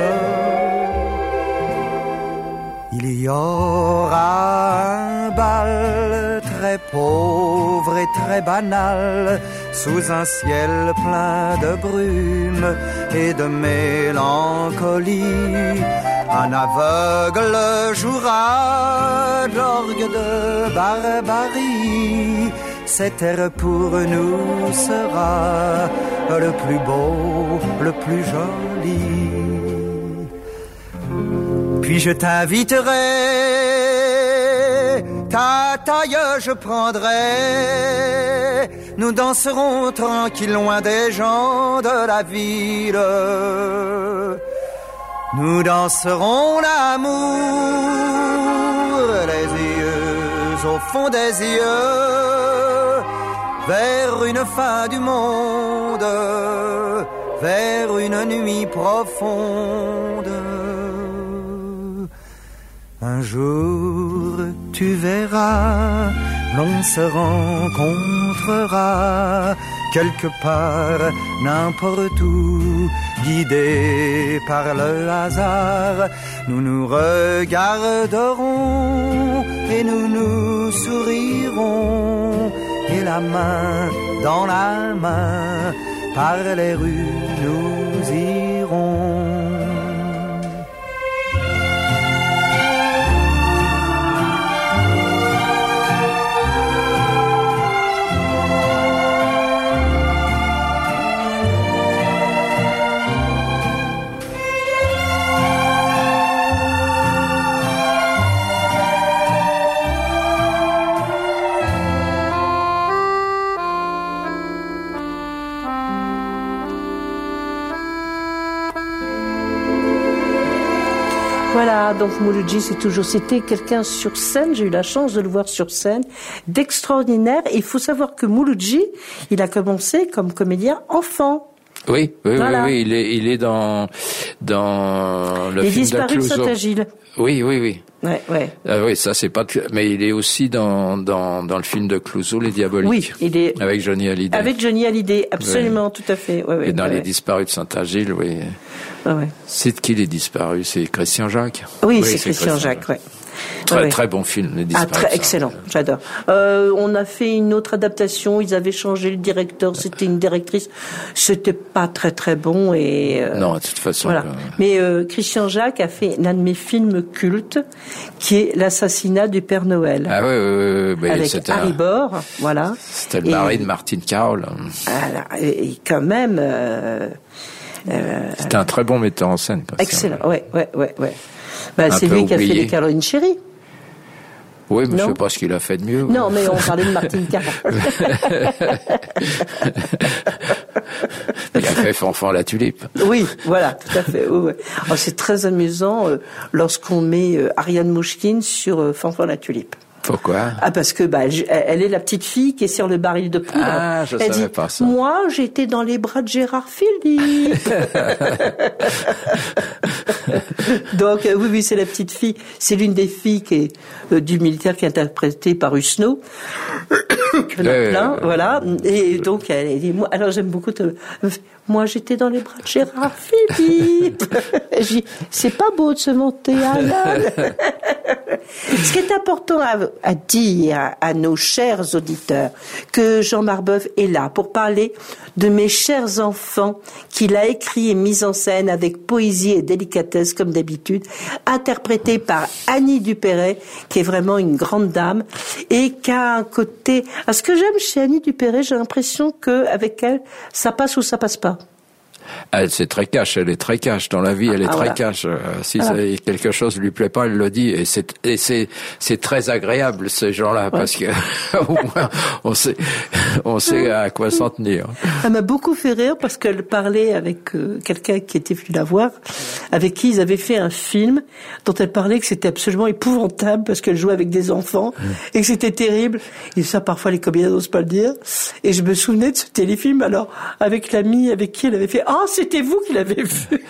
[SPEAKER 6] Il y aura un bal très pauvre et très banal, sous un ciel plein de brume et de mélancolie. Un aveugle jouera d'orgue de barbarie. Cet air pour nous sera le plus beau, le plus joli. Puis je t'inviterai, ta taille je prendrai. Nous danserons tranquille loin des gens de la ville. Nous danserons l'amour, les yeux au fond des yeux, vers une fin du monde, vers une nuit profonde. Un jour tu verras, l'on se rencontrera quelque part, n'importe où, guidés par le hasard. Nous nous regarderons et nous nous sourirons, et la main dans la main, par les rues nous irons.
[SPEAKER 2] Voilà, donc Mouloudji, c'était quelqu'un sur scène, j'ai eu la chance de le voir sur scène, d'extraordinaire. Et il faut savoir que Mouloudji, il a commencé comme comédien enfant.
[SPEAKER 3] Oui,
[SPEAKER 2] Voilà.
[SPEAKER 3] oui, il est dans le
[SPEAKER 2] Les
[SPEAKER 3] film
[SPEAKER 2] disparus de
[SPEAKER 3] Clouseau.
[SPEAKER 2] Saint-Agile.
[SPEAKER 3] Oui.
[SPEAKER 2] Ouais.
[SPEAKER 3] Ah oui, ça c'est pas, mais il est aussi dans le film de Clouseau, Les Diaboliques.
[SPEAKER 2] Oui, il est
[SPEAKER 3] avec Johnny Hallyday.
[SPEAKER 2] avec Johnny Hallyday, absolument, tout à fait. Ouais,
[SPEAKER 3] Et dans
[SPEAKER 2] ouais.
[SPEAKER 3] Les Disparus de Saint-Agile, oui.
[SPEAKER 2] Ouais.
[SPEAKER 3] C'est de qui Les Disparus? C'est Christian Jacques.
[SPEAKER 2] Oui, c'est Christian Jacques, ouais.
[SPEAKER 3] Très bon film, Les Disparus.
[SPEAKER 2] Très excellent, j'adore. On a fait une autre adaptation, ils avaient changé le directeur, c'était une directrice, c'était pas très très bon et
[SPEAKER 3] non, de toute façon.
[SPEAKER 2] voilà. Mais Christian Jacques a fait l'un de mes films cultes, qui est L'assassinat du Père Noël.
[SPEAKER 3] Ah oui.
[SPEAKER 2] Avec Harry Bor, voilà.
[SPEAKER 3] C'était le mari de Martine Carole.
[SPEAKER 2] Voilà, et quand même.
[SPEAKER 3] C'était un très bon metteur en scène.
[SPEAKER 2] Excellent, ouais. C'est
[SPEAKER 3] peu
[SPEAKER 2] lui qui a fait
[SPEAKER 3] oublié.
[SPEAKER 2] les Caroline Chéri.
[SPEAKER 3] Oui, mais
[SPEAKER 2] Non.
[SPEAKER 3] je sais pas ce qu'il a fait de mieux.
[SPEAKER 2] Non, mais on parlait de Martine Carole.
[SPEAKER 3] Il a fait Fanfan la Tulipe.
[SPEAKER 2] Oui, voilà, tout à fait. Ouais. Alors, c'est très amusant lorsqu'on met Ariane Mouchkine sur Fanfan la Tulipe.
[SPEAKER 3] Pourquoi?
[SPEAKER 2] Ah, parce que elle est la petite fille qui est sur le baril de poudre.
[SPEAKER 3] Ah, je
[SPEAKER 2] Elle
[SPEAKER 3] savais
[SPEAKER 2] dit,
[SPEAKER 3] pas ça.
[SPEAKER 2] moi, j'étais dans les bras de Gérard Philippe. Donc, oui, c'est la petite fille. C'est l'une des filles qui est du militaire qui est interprétée par Husneau. Il y en a plein, voilà. Et donc, elle dit, moi, alors j'aime beaucoup moi, j'étais dans les bras de Gérard Philippe. Je dis, c'est pas beau de se monter à l'âne. Ce qui est important à dire à nos chers auditeurs, que Jean Marbeuf est là pour parler de Mes chers enfants, qu'il a écrit et mis en scène avec poésie et délicatesse comme d'habitude, interprété par Annie Dupéret, qui est vraiment une grande dame, et qui a un côté... Alors, ce que j'aime chez Annie Dupéret, j'ai l'impression qu'avec elle, ça passe ou ça passe pas.
[SPEAKER 3] C'est très cash, elle est très cash. Dans la vie, elle est très
[SPEAKER 2] voilà.
[SPEAKER 3] cash. Si quelque chose lui plaît pas, elle le dit. Et c'est très agréable, ces gens-là, parce que au moins, on sait à quoi s'en tenir.
[SPEAKER 2] Elle m'a beaucoup fait rire parce qu'elle parlait avec quelqu'un qui était venu la voir, avec qui ils avaient fait un film dont elle parlait que c'était absolument épouvantable parce qu'elle jouait avec des enfants et que c'était terrible. Et ça, parfois, les comédiens n'osent pas le dire. Et je me souvenais de ce téléfilm, alors, avec l'amie avec qui elle avait fait, oh, c'était vous qui l'avez vu.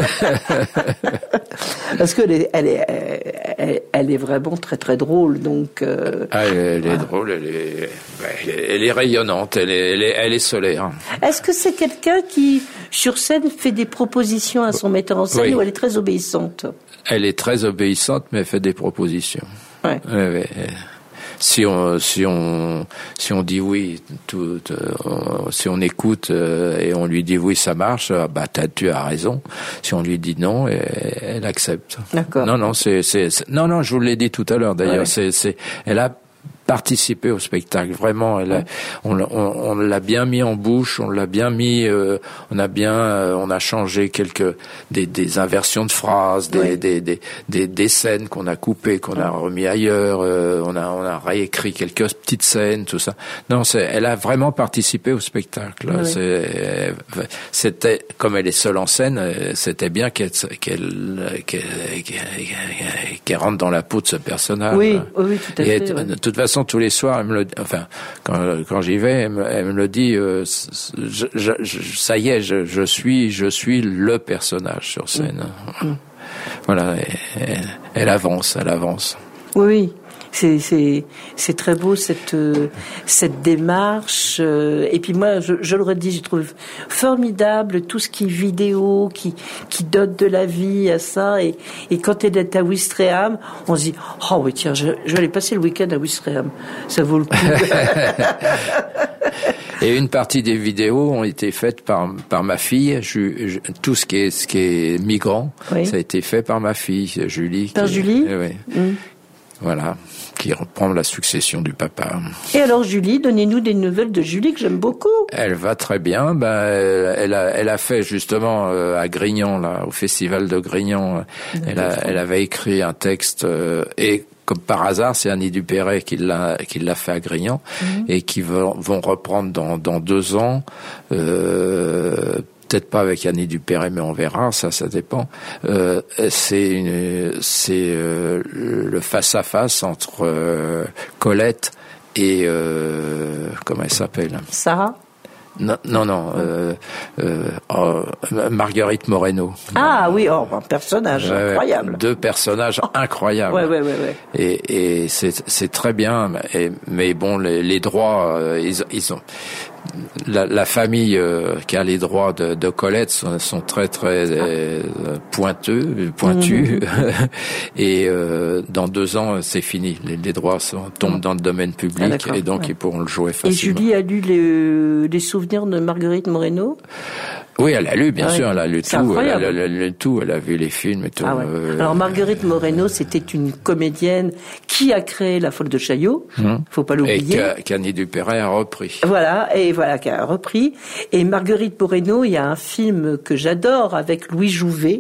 [SPEAKER 2] Parce que elle est vraiment très très drôle, donc.
[SPEAKER 3] Elle est drôle, elle est rayonnante, elle est solaire.
[SPEAKER 2] Est-ce que c'est quelqu'un qui, sur scène, fait des propositions à son metteur en scène ou elle est très obéissante? Elle
[SPEAKER 3] est très obéissante, mais elle fait des propositions.
[SPEAKER 2] Ouais.
[SPEAKER 3] Si on dit oui, si on écoute et on lui dit oui, ça marche, tu as raison. Si on lui dit non, elle accepte.
[SPEAKER 2] D'accord.
[SPEAKER 3] Non, je vous l'ai dit tout à l'heure d'ailleurs. Ouais. Elle a participé au spectacle. Vraiment, on l'a bien mis en bouche, on l'a bien mis, on a changé des inversions de phrases, des scènes qu'on a coupées, qu'on a remis ailleurs, on a réécrit quelques petites scènes, tout ça. Non, elle a vraiment participé au spectacle. Oui. C'était, comme elle est seule en scène, c'était bien qu'elle rentre dans la peau de ce personnage.
[SPEAKER 2] Oui, tout à fait.
[SPEAKER 3] De toute façon, tous les soirs, quand j'y vais, elle me le dit, ça y est, je suis le personnage sur scène. Voilà, elle avance.
[SPEAKER 2] Oui. C'est très beau cette démarche et puis moi je le redis, je trouve formidable tout ce qui est vidéo qui donne de la vie à ça et quand elle est à Ouistreham on se dit oh oui tiens je vais aller passer le week-end à Ouistreham, ça vaut le coup.
[SPEAKER 3] Et une partie des vidéos ont été faites par ma fille. Tout ce qui est migrant, ça a été fait par ma fille Julie.
[SPEAKER 2] Julie.
[SPEAKER 3] Oui. Voilà, qui reprend la succession du papa.
[SPEAKER 2] Et alors Julie, donnez-nous des nouvelles de Julie que j'aime beaucoup.
[SPEAKER 3] Elle va très bien. Elle a fait justement à Grignan, là, au festival de Grignan. Elle avait écrit un texte et comme par hasard, c'est Annie Dupéret qui l'a fait à Grignan et qui vont reprendre dans 2 ans peut-être pas avec Annie Dupéret, mais on verra, ça dépend. C'est le face-à-face entre Colette et comment elle s'appelle ?
[SPEAKER 2] Sarah ?
[SPEAKER 3] Non. Marguerite Moreno.
[SPEAKER 2] Ah oui, un personnage incroyable.
[SPEAKER 3] Deux personnages incroyables.
[SPEAKER 2] Ouais.
[SPEAKER 3] Et c'est très bien. Mais bon, les droits, ils ont. La famille qui a les droits de Colette sont très pointus. Et dans 2 ans, c'est fini. Les droits tombent dans le domaine public et donc ils pourront le jouer facilement.
[SPEAKER 2] Et Julie a lu les souvenirs de Marguerite Moreno ?
[SPEAKER 3] Oui, elle a lu, bien sûr, elle a lu tout.
[SPEAKER 2] Incroyable.
[SPEAKER 3] Elle a lu tout, elle a vu les films et tout.
[SPEAKER 2] Ah ouais. Alors Marguerite Moreno, c'était une comédienne qui a créé La Folle de Chaillot, faut pas l'oublier.
[SPEAKER 3] Et qu'Annie Dupéret a repris.
[SPEAKER 2] Voilà, qui a repris. Et Marguerite Moreno, il y a un film que j'adore avec Louis Jouvet,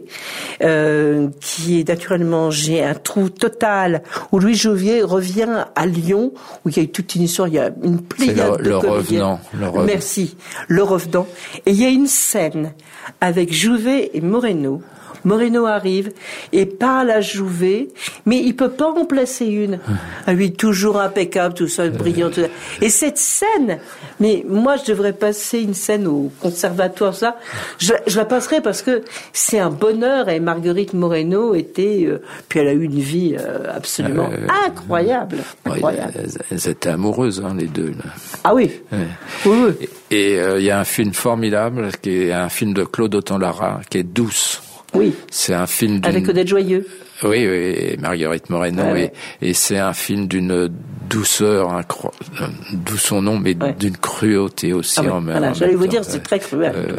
[SPEAKER 2] qui est naturellement, j'ai un trou total, où Louis Jouvet revient à Lyon, où il y a eu toute une histoire, il y a une pléiade de comédiens. Merci, Le Revenant. Et il y a une scène avec Jouvet et Moreno. Moreno arrive et parle à Jouvet, mais il peut pas en placer une. Lui, toujours impeccable, tout ça, brillant, tout ça. Et cette scène, mais moi, je devrais passer une scène au conservatoire, ça. Je la passerai parce que c'est un bonheur et Marguerite Moreno était, puis elle a eu une vie absolument incroyable.
[SPEAKER 3] Elles étaient amoureuses, les deux. Là.
[SPEAKER 2] Ah oui.
[SPEAKER 3] Ouais.
[SPEAKER 2] Oui.
[SPEAKER 3] Et il y a un film formidable, qui est un film de Claude Autant-Lara, qui est Douce.
[SPEAKER 2] Oui.
[SPEAKER 3] C'est un film
[SPEAKER 2] avec Odette Joyeux.
[SPEAKER 3] Oui, Marguerite Moreno, et c'est un film d'une douceur incroyable, d'où son nom, mais d'une cruauté aussi en même temps.
[SPEAKER 2] Voilà, j'allais vous dire, c'est très cruel.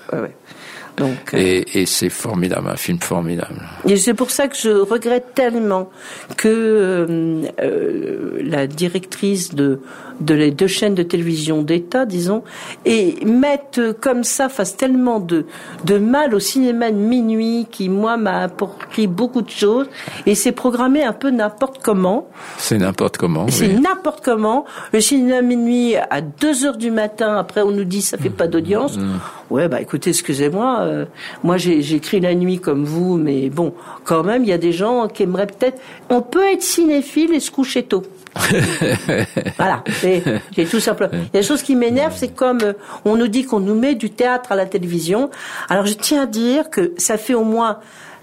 [SPEAKER 2] Donc,
[SPEAKER 3] et c'est formidable, un film formidable.
[SPEAKER 2] Et c'est pour ça que je regrette tellement que la directrice de les 2 chaînes de télévision d'État, disons, et mettent comme ça, fasse tellement de mal au cinéma de minuit qui, moi, m'a apporté beaucoup de choses, et c'est programmé un peu n'importe comment.
[SPEAKER 3] C'est n'importe comment.
[SPEAKER 2] C'est n'importe comment. Le cinéma de minuit à 2h du matin, après on nous dit ça fait pas d'audience. Ouais, écoutez, excusez-moi, moi j'ai écrit la nuit comme vous, mais bon, quand même, il y a des gens qui aimeraient peut-être... On peut être cinéphile et se coucher tôt. Voilà, c'est tout simplement. Il y a des choses qui m'énervent, c'est comme on nous dit qu'on nous met du théâtre à la télévision. Alors je tiens à dire que ça fait au moins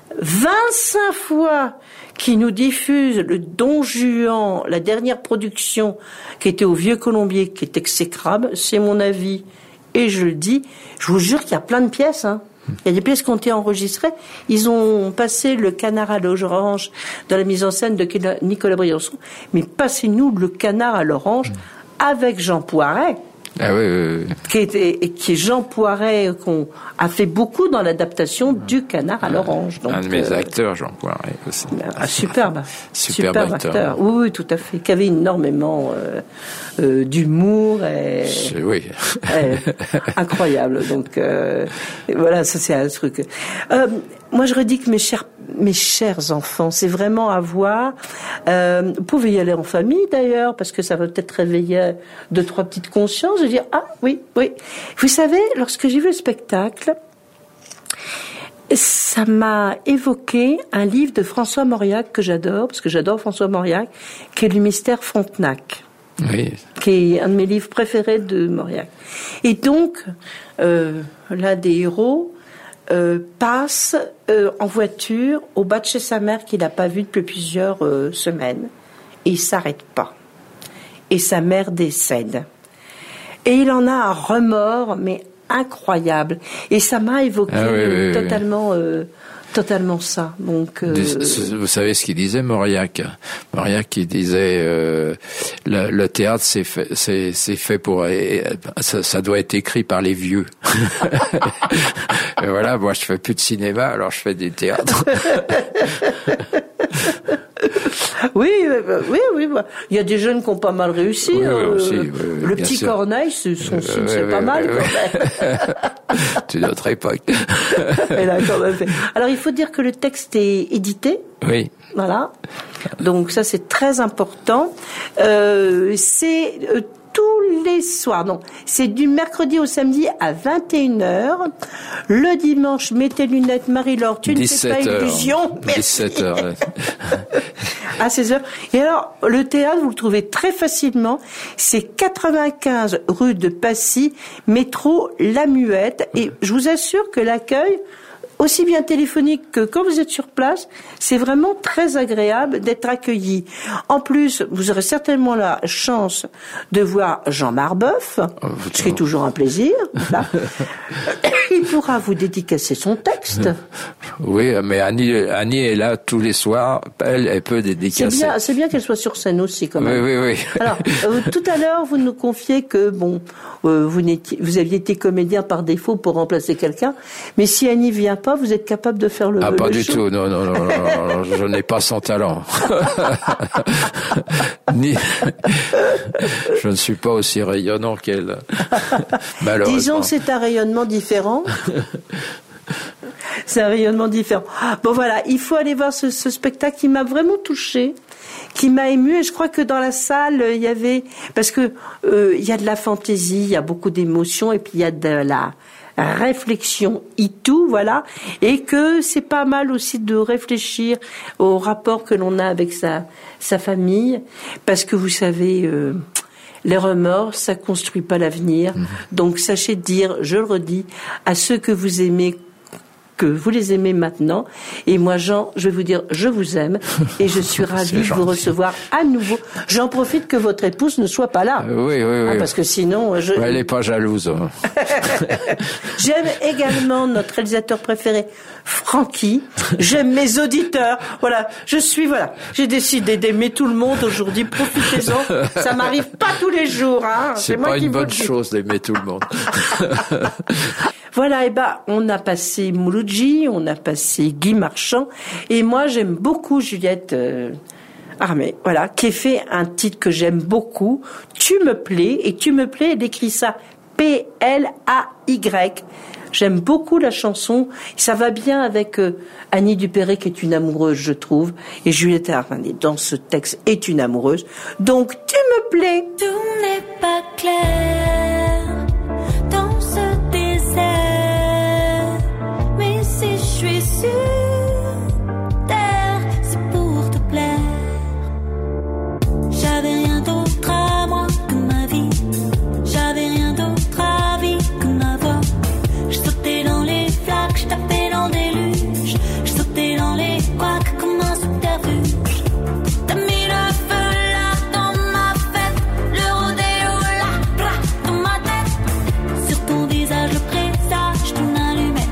[SPEAKER 2] 25 fois qu'ils nous diffusent le Don Juan, la dernière production qui était au Vieux Colombier, qui est exécrable, c'est mon avis. Et je le dis, je vous jure qu'il y a plein de pièces, Il y a des pièces qui ont été enregistrées. Ils ont passé Le Canard à l'orange dans la mise en scène de Nicolas Briançon. Mais passez-nous Le Canard à l'orange avec Jean Poiret.
[SPEAKER 3] Ah oui.
[SPEAKER 2] Qui est Jean Poiret, qu'on a fait beaucoup dans l'adaptation du Canard à l'orange. Donc,
[SPEAKER 3] un de mes acteurs, Jean Poiret aussi.
[SPEAKER 2] Superbe acteur. Oui, tout à fait. Qui avait énormément d'humour et incroyable. Donc voilà, ça c'est un truc. Moi, je redis que mes chers enfants, c'est vraiment à voir. Vous pouvez y aller en famille d'ailleurs, parce que ça va peut-être réveiller 2-3 petites consciences. Je veux dire, ah oui. Vous savez, lorsque j'ai vu le spectacle, ça m'a évoqué un livre de François Mauriac que j'adore, parce que j'adore François Mauriac, qui est Le Mystère Frontenac. Oui. Qui est un de mes livres préférés de Mauriac. Et donc, l'un des héros passe en voiture au bas de chez sa mère qu'il n'a pas vue depuis plusieurs semaines, et il s'arrête pas. Et sa mère décède. Et il en a un remords, mais incroyable. Et ça m'a évoqué totalement ça. Donc,
[SPEAKER 3] vous savez ce qu'il disait, Mauriac? Mauriac, il disait le théâtre, c'est fait pour... Ça doit être écrit par les vieux. Et voilà, moi, je fais plus de cinéma, alors je fais du théâtre.
[SPEAKER 2] Oui. Il y a des jeunes qui ont pas mal réussi. Le petit sûr. Corneille, son film, c'est pas mal. Quand même.
[SPEAKER 3] C'est notre époque.
[SPEAKER 2] Elle a quand même fait. Alors, il faut dire que le texte est édité.
[SPEAKER 3] Oui.
[SPEAKER 2] Voilà. Donc, ça, c'est très important. C'est tous les soirs. Non, c'est du mercredi au samedi à 21h. Le dimanche, mets tes lunettes, Marie-Laure, tu ne fais pas illusion.
[SPEAKER 3] 17h.
[SPEAKER 2] À 16h. Et alors, le théâtre, vous le trouvez très facilement. C'est 95 rue de Passy, métro La Muette. Et je vous assure que l'accueil, aussi bien téléphonique que quand vous êtes sur place, c'est vraiment très agréable d'être accueilli. En plus, vous aurez certainement la chance de voir Jean Marbeuf, ce qui est toujours un plaisir. Voilà. Il pourra vous dédicacer son texte.
[SPEAKER 3] Oui, mais Annie est là tous les soirs. Elle peut dédicacer.
[SPEAKER 2] C'est bien qu'elle soit sur scène aussi, quand même.
[SPEAKER 3] Oui.
[SPEAKER 2] Alors, tout à l'heure, vous nous confiez que vous aviez été comédien par défaut pour remplacer quelqu'un, mais si Annie vient pas, vous êtes capable de faire le show.
[SPEAKER 3] Pas du tout, non, je n'ai pas son talent. Je ne suis pas aussi rayonnant qu'elle, malheureusement.
[SPEAKER 2] Disons que c'est un rayonnement différent. C'est un rayonnement différent. Bon voilà, il faut aller voir ce spectacle qui m'a vraiment touchée, qui m'a émue, et je crois que dans la salle, il y avait, parce que il y a de la fantaisie, il y a beaucoup d'émotions, et puis il y a de la réflexion tout, voilà, et que c'est pas mal aussi de réfléchir au rapport que l'on a avec sa famille, parce que vous savez, les remords, ça construit pas l'avenir. Donc sachez dire, je le redis, à ceux que vous aimez, que vous les aimez maintenant. Et moi, Jean, je vais vous dire, je vous aime et je suis ravie de vous recevoir à nouveau. J'en profite que votre épouse ne soit pas là.
[SPEAKER 3] Oui.
[SPEAKER 2] Parce que sinon...
[SPEAKER 3] Elle n'est pas jalouse.
[SPEAKER 2] J'aime également notre réalisateur préféré, Francky. J'aime mes auditeurs. Voilà, j'ai décidé d'aimer tout le monde aujourd'hui. Profitez-en. Ça m'arrive pas tous les jours. Hein.
[SPEAKER 3] C'est pas une bonne chose d'aimer tout le monde.
[SPEAKER 2] Voilà, on a passé Mouloudji, on a passé Guy Marchand, et moi j'aime beaucoup Juliette Armé, voilà, qui a fait un titre que j'aime beaucoup, Tu me plais, et Tu me plais, elle écrit ça P-L-A-Y. J'aime beaucoup la chanson, ça va bien avec Annie Dupéré qui est une amoureuse, je trouve, et Juliette Armanet dans ce texte est une amoureuse. Donc Tu me plais.
[SPEAKER 7] Tout n'est pas clair dans ce désert, mais si je suis sur terre, c'est pour te plaire. J'avais rien d'autre à moi que ma vie, j'avais rien d'autre à vivre que ma voix. Je sautais dans les flaques, je tapais dans des luges, je sautais dans les couacs comme un subterfuge. T'as mis le feu là dans ma fête, le rodéo là, dans ma tête. Sur ton visage le présage d'une allumette,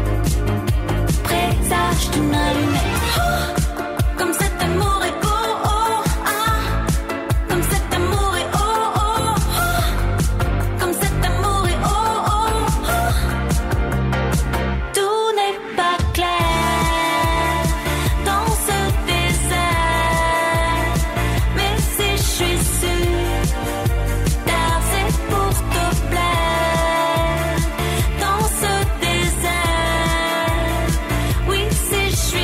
[SPEAKER 7] présage d'une allumette. Oh, comme cet amour est beau, oh, ah, comme cet amour est oh, oh, oh, comme cet amour est oh, oh, oh. Tout n'est pas clair dans ce désert, mais si je suis sûre, car c'est pour te plaire. Dans ce désert, oui, si je suis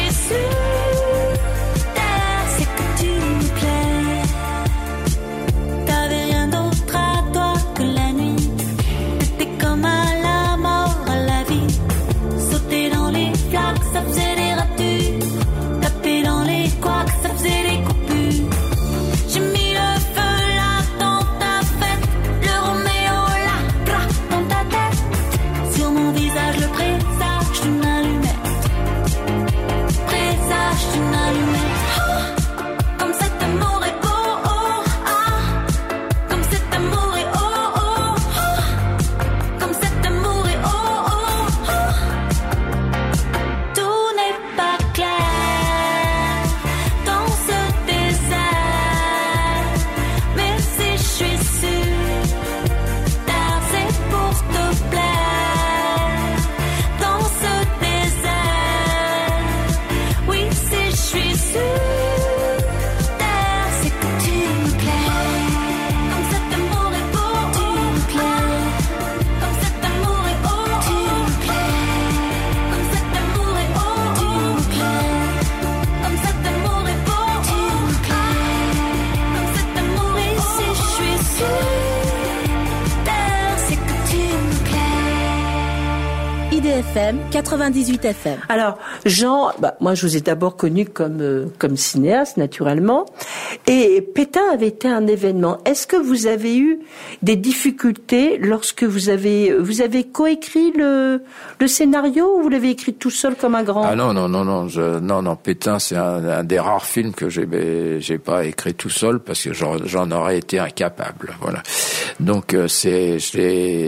[SPEAKER 5] FM, 98 FM.
[SPEAKER 2] Alors, Jean, moi je vous ai d'abord connu comme cinéaste, naturellement, et Pétain avait été un événement. Est-ce que vous avez eu des difficultés lorsque vous avez coécrit le scénario, ou vous l'avez écrit tout seul comme un grand?
[SPEAKER 3] Ah non, Pétain, c'est un des rares films que j'ai pas écrit tout seul, parce que j'en aurais été incapable, voilà. Donc je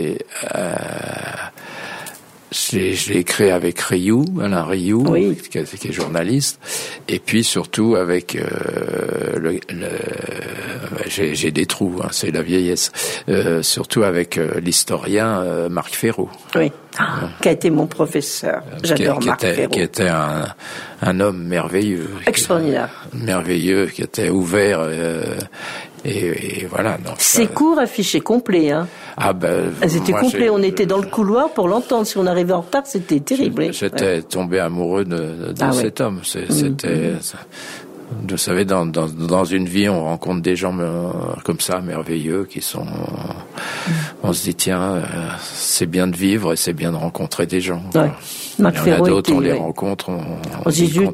[SPEAKER 3] l'ai écrit avec Alain Rioux,
[SPEAKER 2] oui,
[SPEAKER 3] qui est journaliste, et puis surtout avec j'ai des trous, hein, c'est la vieillesse, surtout avec l'historien Marc Ferraud.
[SPEAKER 2] Oui, qui a été mon professeur. J'adore Marc Ferraud. Qui
[SPEAKER 3] était un homme merveilleux.
[SPEAKER 2] Extraordinaire.
[SPEAKER 3] Merveilleux, qui était ouvert. Et voilà. Donc,
[SPEAKER 2] c'est court, affiché complet, hein. C'était complet. On était dans le couloir pour l'entendre. Si on arrivait en retard, c'était terrible.
[SPEAKER 3] J'étais tombé amoureux de cet homme. C'était. Vous savez, dans une vie, on rencontre des gens comme ça, merveilleux, qui sont. On se dit, tiens, c'est bien de vivre et c'est bien de rencontrer des gens.
[SPEAKER 2] Ouais.
[SPEAKER 3] Il y en a d'autres, on les rencontre, on se dit,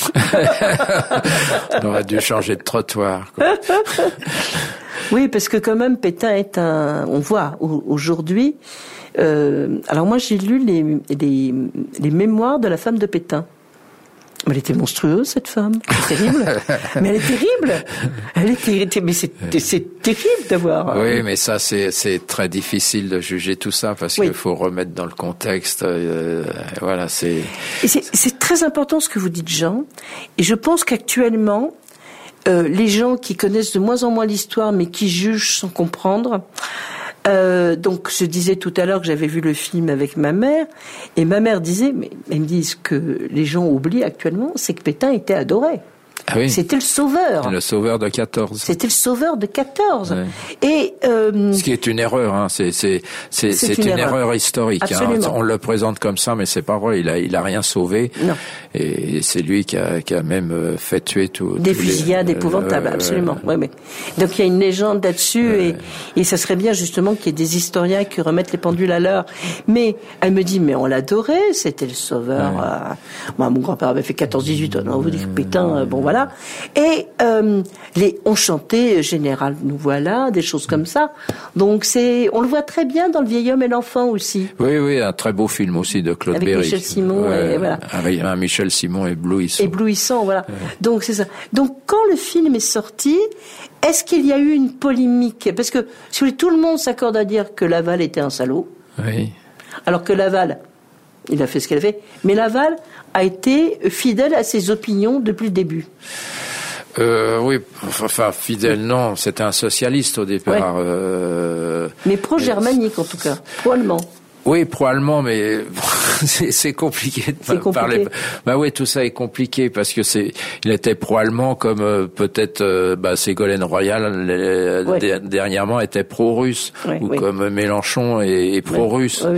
[SPEAKER 3] on aurait dû changer de trottoir, quoi.
[SPEAKER 2] Oui, parce que quand même, Pétain on voit aujourd'hui. Alors moi, j'ai lu les mémoires de la femme de Pétain. Mais elle était monstrueuse, cette femme. C'est terrible. Mais elle est terrible. Mais c'est terrible d'avoir.
[SPEAKER 3] Oui, mais ça, c'est très difficile de juger tout ça, parce qu'il faut remettre dans le contexte. Voilà, c'est.
[SPEAKER 2] Et c'est très important ce que vous dites, Jean. Et je pense qu'actuellement, les gens qui connaissent de moins en moins l'histoire, mais qui jugent sans comprendre. Donc, je disais tout à l'heure que j'avais vu le film avec ma mère, et ma mère disait, mais elle me dit, ce que les gens oublient actuellement, c'est que Pétain était adoré.
[SPEAKER 3] Ah oui.
[SPEAKER 2] C'était le sauveur.
[SPEAKER 3] Le sauveur de 14.
[SPEAKER 2] C'était le sauveur de 14. Ouais. Et
[SPEAKER 3] ce qui est une erreur, hein. C'est une erreur historique. Hein. On le présente comme ça, mais c'est pas vrai. Il a rien sauvé.
[SPEAKER 2] Non.
[SPEAKER 3] Et c'est lui qui a même fait tuer
[SPEAKER 2] des fusillades épouvantables, absolument. Ouais, mais donc il y a une légende là-dessus, et ça serait bien justement qu'il y ait des historiens qui remettent les pendules à l'heure. Mais elle me dit, mais on l'adorait, c'était le sauveur. Ouais. Moi, mon grand-père avait fait 14-18 ans. On vous dit que Pétain, bon voilà. Et on chantait Général, nous voilà, des choses comme ça. Donc on le voit très bien dans Le Vieil Homme et l'Enfant aussi.
[SPEAKER 3] Oui, un très beau film aussi de Claude Berry.
[SPEAKER 2] Avec Michel Simon, et voilà.
[SPEAKER 3] Avec un Michel Simon éblouissant.
[SPEAKER 2] Éblouissant, voilà. Ouais. Donc c'est ça. Donc quand le film est sorti, est-ce qu'il y a eu une polémique? Parce que si vous voulez, tout le monde s'accorde à dire que Laval était un salaud.
[SPEAKER 3] Oui.
[SPEAKER 2] Alors que Laval, il a fait ce qu'il a fait, mais Laval a été fidèle à ses opinions depuis le début.
[SPEAKER 3] Oui, enfin fidèle, non, c'était un socialiste au départ. Ouais.
[SPEAKER 2] Mais pro-germanique en tout cas, pro-allemand.
[SPEAKER 3] Oui, pro-allemand, mais c'est compliqué de parler. Bah oui, tout ça est compliqué parce que il était pro-allemand comme peut-être Ségolène Royal dernièrement était pro-russe, ou comme Mélenchon est pro-russe.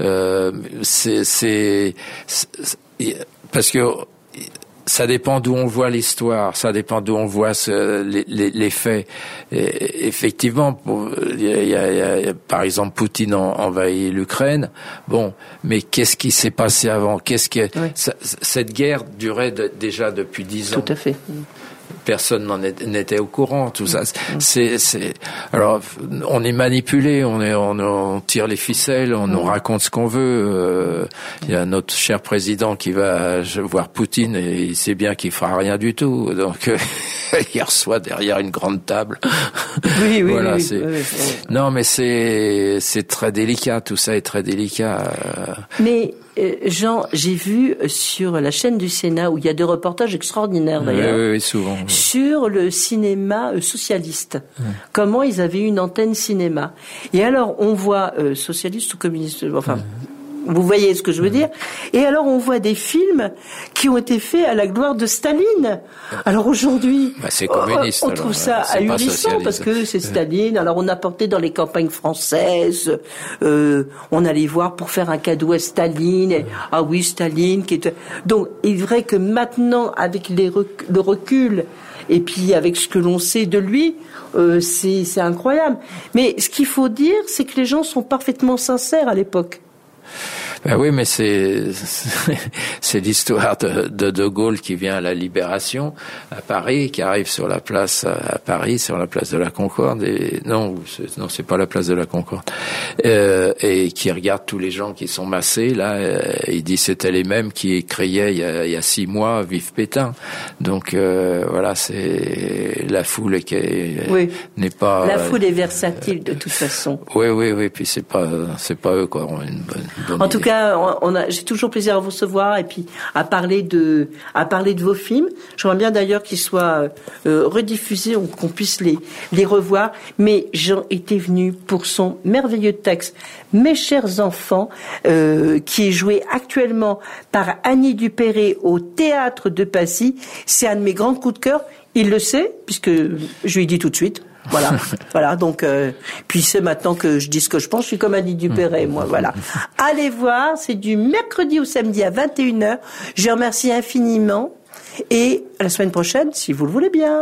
[SPEAKER 3] C'est parce que ça dépend d'où on voit l'histoire, ça dépend d'où on voit les faits. Et effectivement, il y a, par exemple, Poutine envahit l'Ukraine. Bon, mais qu'est-ce qui s'est passé avant? Cette guerre durait déjà depuis 10 ans.
[SPEAKER 2] Tout à fait.
[SPEAKER 3] Personne n'était au courant, tout ça. Alors, on est manipulé, on tire les ficelles, on nous raconte ce qu'on veut. Il y a notre cher président qui va voir Poutine et il sait bien qu'il fera rien du tout. Donc, il reçoit derrière une grande table.
[SPEAKER 2] Oui,
[SPEAKER 3] voilà,
[SPEAKER 2] oui.
[SPEAKER 3] Non, mais c'est très délicat, tout ça est très délicat.
[SPEAKER 2] Mais, Jean, j'ai vu sur la chaîne du Sénat, où il y a des reportages extraordinaires d'ailleurs,
[SPEAKER 3] oui, souvent,
[SPEAKER 2] sur le cinéma socialiste, comment ils avaient une antenne cinéma. Et alors on voit socialiste ou communiste, enfin vous voyez ce que je veux dire. Et alors on voit des films qui ont été faits à la gloire de Staline. Alors aujourd'hui,
[SPEAKER 3] c'est communiste,
[SPEAKER 2] on trouve ça ahurissant parce que c'est Staline. Alors on apportait dans les campagnes françaises, on allait voir pour faire un cadeau à Staline. Ah oui, Staline qui était. Donc il est vrai que maintenant, avec le recul et puis avec ce que l'on sait de lui, c'est incroyable. Mais ce qu'il faut dire, c'est que les gens sont parfaitement sincères à l'époque.
[SPEAKER 3] Ben oui, mais c'est l'histoire de Gaulle qui vient à la Libération à Paris, qui arrive sur la place à Paris, sur la place de la Concorde, et non, c'est pas la place de la Concorde, et qui regarde tous les gens qui sont massés là. Il dit c'était les mêmes qui criaient il y a 6 mois vive Pétain. Donc voilà, c'est la foule n'est pas.
[SPEAKER 2] La foule est versatile de toute façon.
[SPEAKER 3] Oui. Puis c'est pas eux quoi.
[SPEAKER 2] En tout cas, j'ai toujours plaisir à vous recevoir et puis à parler de vos films. J'aimerais bien d'ailleurs qu'ils soient rediffusés, qu'on puisse les revoir. Mais Jean était venu pour son merveilleux texte, Mes chers enfants, qui est joué actuellement par Annie Dupéré au Théâtre de Passy. C'est un de mes grands coups de cœur. Il le sait puisque je lui ai dit tout de suite. Voilà. Donc, puis c'est maintenant que je dis ce que je pense. Je suis comme Annie Dupéré, moi. Voilà. Allez voir. C'est du mercredi au samedi à 21h. Je remercie infiniment. Et à la semaine prochaine, si vous le voulez bien.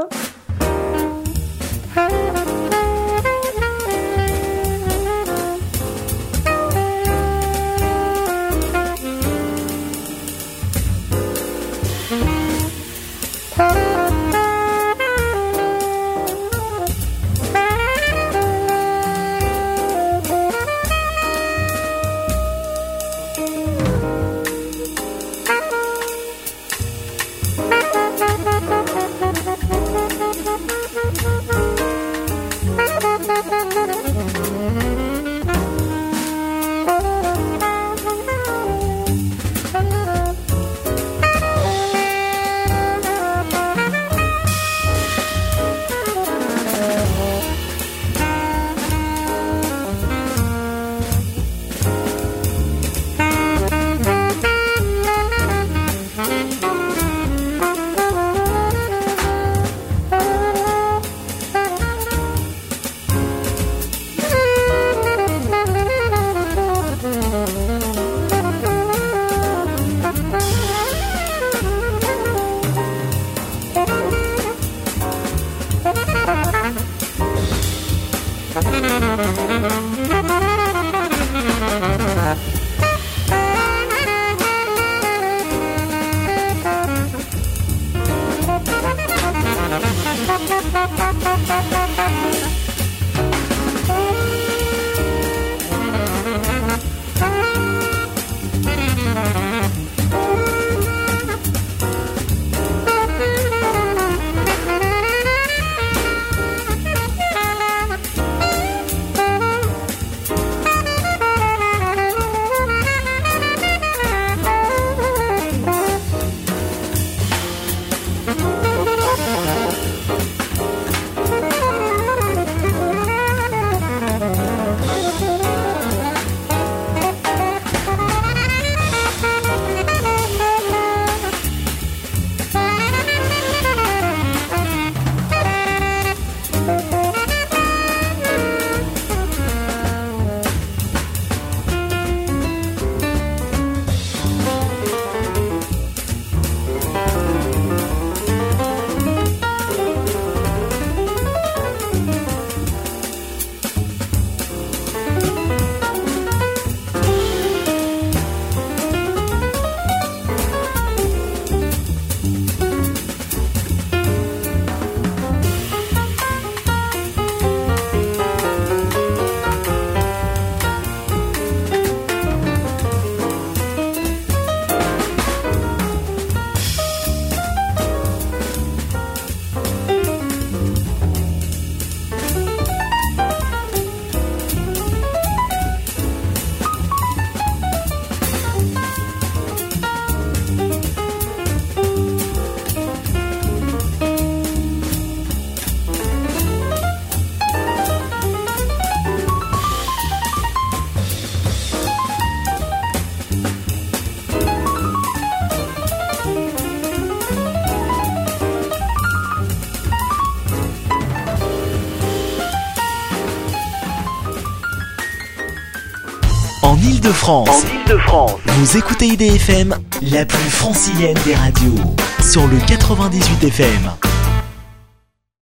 [SPEAKER 1] En Île-de-France, vous écoutez IDFM, la plus francilienne des radios, sur le 98 FM.